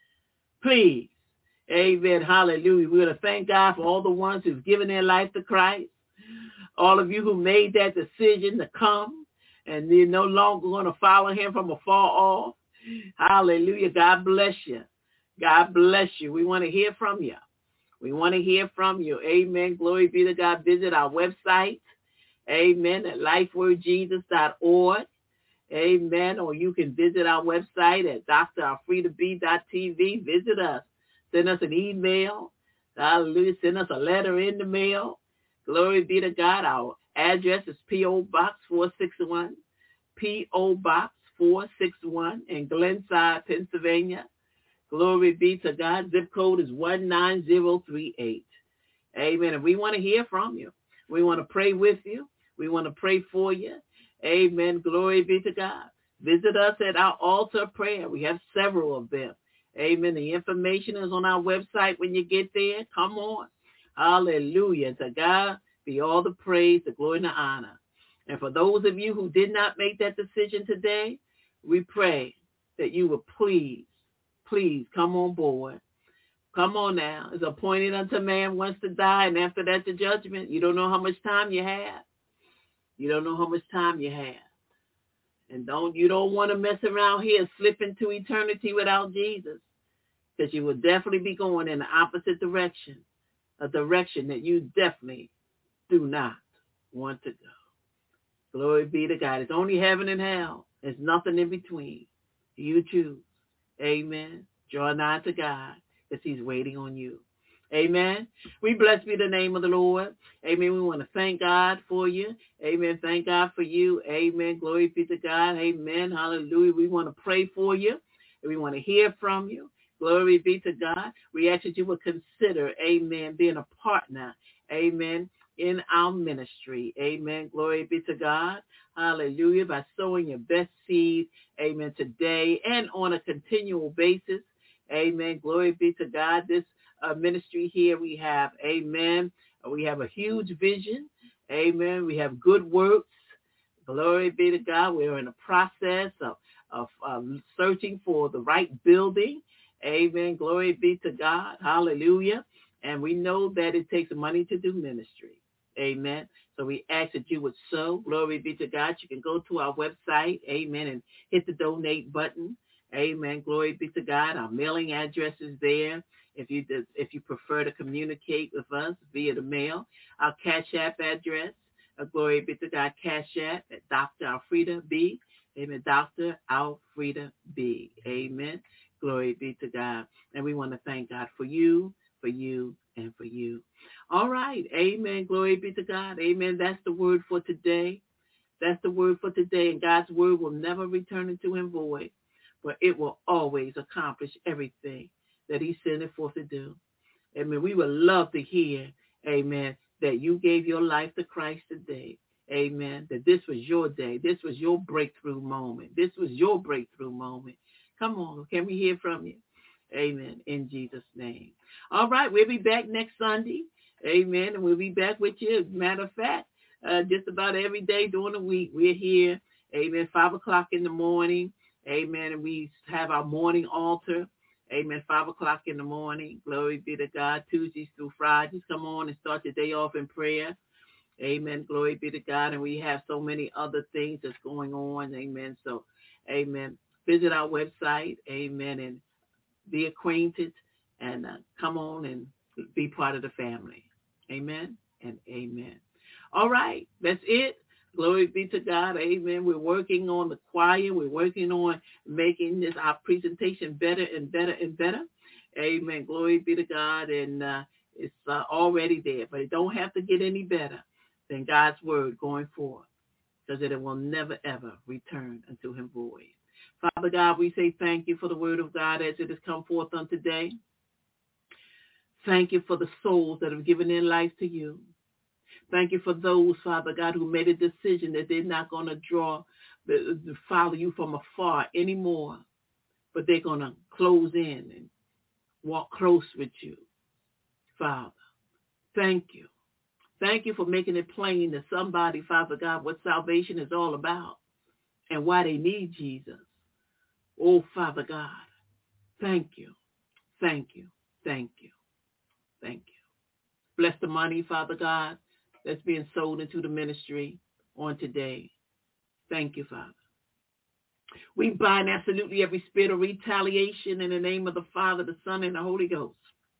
amen, hallelujah. We're going to thank God for all the ones who've given their life to Christ. All of you who made that decision to come and you're no longer going to follow him from afar off. Hallelujah. God bless you. God bless you. We want to hear from you. We want to hear from you. Amen. Glory be to God. Visit our website. Amen. At lifewordjesus.org. Amen. Or you can visit our website at dralfredab.tv. Visit us. Send us an email. Hallelujah. Send us a letter in the mail. Glory be to God. Our address is P.O. Box 461. P.O. Box 461 in Glenside, Pennsylvania. Glory be to God. Zip code is 19038. Amen. And we want to hear from you. We want to pray with you. We want to pray for you. Amen. Glory be to God. Visit us at our altar of prayer. We have several of them. Amen. The information is on our website when you get there. Come on. Hallelujah. To God be all the praise, the glory, and the honor. And for those of you who did not make that decision today, we pray that you would please come on board. Come on now. It's appointed unto man once to die, and after that the judgment. You don't know how much time you have. You don't know how much time you have. And you don't want to mess around here and slip into eternity without Jesus, because you will definitely be going in the opposite direction, a direction that you definitely do not want to go. Glory be to God. It's only heaven and hell. There's nothing in between. You choose. Amen. Draw nigh to God, because he's waiting on you. Amen. We bless be the name of the Lord. Amen. We want to thank God for you. Amen. Thank God for you. Amen. Glory be to God. Amen. Hallelujah. We want to pray for you. We want to hear from you. Glory be to God. We ask that you would consider, amen, being a partner, amen, in our ministry. Amen. Glory be to God. Hallelujah. By sowing your best seed, amen, today and on a continual basis. Amen. Glory be to God. This ministry here we have, amen, we have a huge vision. Amen. We have good works. Glory be to God. We're in a process of searching for the right building. Amen. Glory be to God. Hallelujah. And we know that it takes money to do ministry. Amen. So we ask that you would sow. Glory be to God. You can go to our website. Amen. And hit the donate button. Amen. Glory be to God. Our mailing address is there. If you prefer to communicate with us via the mail, our Cash App address, glory be to God, Cash App at Dr. Alfreda B. Amen. Dr. Alfreda B. Amen. Glory be to God. And we want to thank God for you, and for you. All right. Amen. Glory be to God. Amen. That's the word for today. That's the word for today. And God's word will never return into him void, but it will always accomplish everything that he sent it forth to do. Amen. We would love to hear, amen, that you gave your life to Christ today. Amen. That this was your day. This was your breakthrough moment. This was your breakthrough moment. Come on. Can we hear from you? Amen. In Jesus' name. All right. We'll be back next Sunday. Amen. And we'll be back with you. Matter of fact, just about every day during the week, we're here. Amen. 5 o'clock in the morning. Amen. And we have our morning altar. Amen. 5 o'clock in the morning. Glory be to God. Tuesdays through Fridays. Come on and start your day off in prayer. Amen. Glory be to God. And we have so many other things that's going on. Amen. So, amen. Visit our website. Amen. And be acquainted and come on and be part of the family. Amen and amen. All right. That's it. Glory be to God. Amen. We're working on the choir. We're working on making this our presentation better and better and better. Amen. Glory be to God. And it's already there, but it don't have to get any better than God's word going forth, because it will never, ever return unto him void. Father God, we say thank you for the word of God as it has come forth on today. Thank you for the souls that have given their life to you. Thank you for those, Father God, who made a decision that they're not going to follow you from afar anymore, but they're going to close in and walk close with you. Father, thank you. Thank you for making it plain to somebody, Father God, what salvation is all about and why they need Jesus. Oh, Father God, thank you. Thank you. Thank you. Thank you. Bless the money, Father God, that's being sold into the ministry on today. Thank you, Father. We bind absolutely every spirit of retaliation in the name of the Father, the Son, and the Holy Ghost.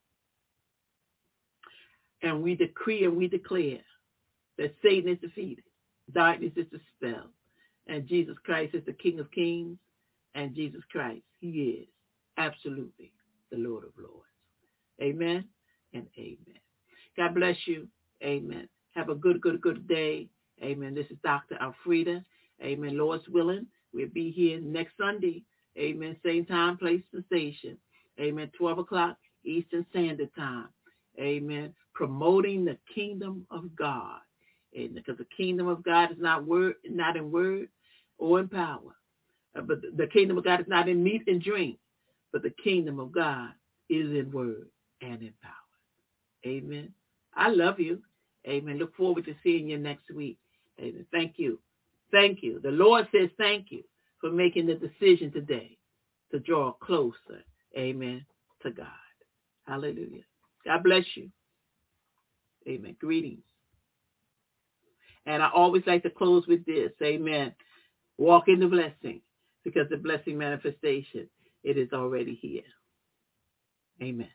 And we decree and we declare that Satan is defeated, darkness is dispelled, and Jesus Christ is the King of Kings, and Jesus Christ, he is absolutely the Lord of Lords. Amen and amen. God bless you. Amen. Have a good day. Amen. This is Dr. Alfreda. Amen. Lord's willing, we'll be here next Sunday. Amen. Same time, place, and station. Amen. 12 o'clock Eastern Standard Time. Amen. Promoting the kingdom of God. And because the kingdom of God is not in word or in power. But the kingdom of God is not in meat and drink. But the kingdom of God is in word and in power. Amen. I love you. Amen. Look forward to seeing you next week. Amen. Thank you. Thank you. The Lord says thank you for making the decision today to draw closer. Amen. To God. Hallelujah. God bless you. Amen. Greetings. And I always like to close with this. Amen. Walk in the blessing, because the blessing manifestation, it is already here. Amen.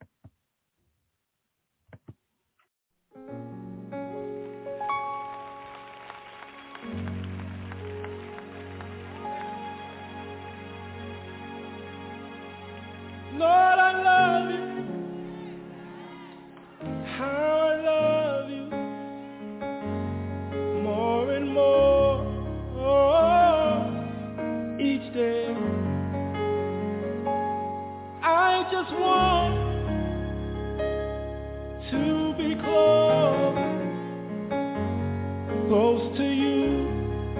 Lord, I love you. How I love you more and more each day. I close to you.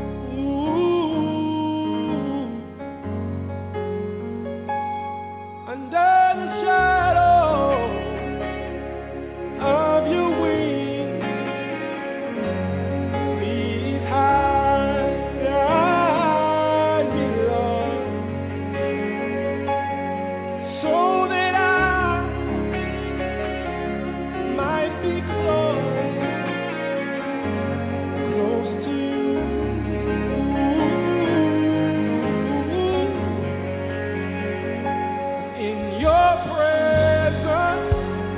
Under the shadow of your wings, please hide me, Lord, so that I might be close to you. In your presence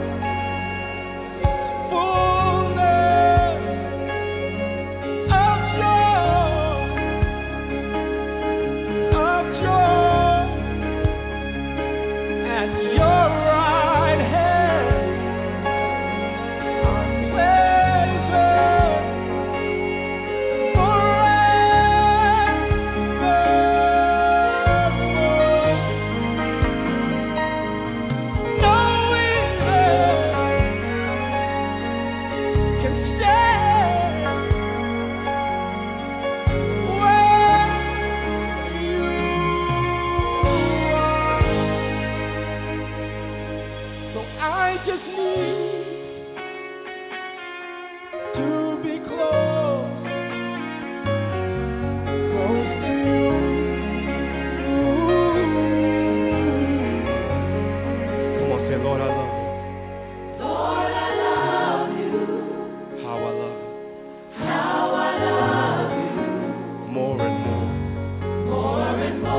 is fullness of joy. At your right hand are pleasures forevermore. No evil can stand where you are. So I just need to be close to you. Come on, say, Lord, I love you. Lord, I love you. How I love How I love you. you. More and more. More and more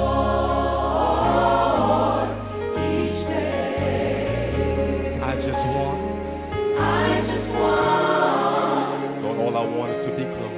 each day. I just want, I just want, Lord, all I want is to be close.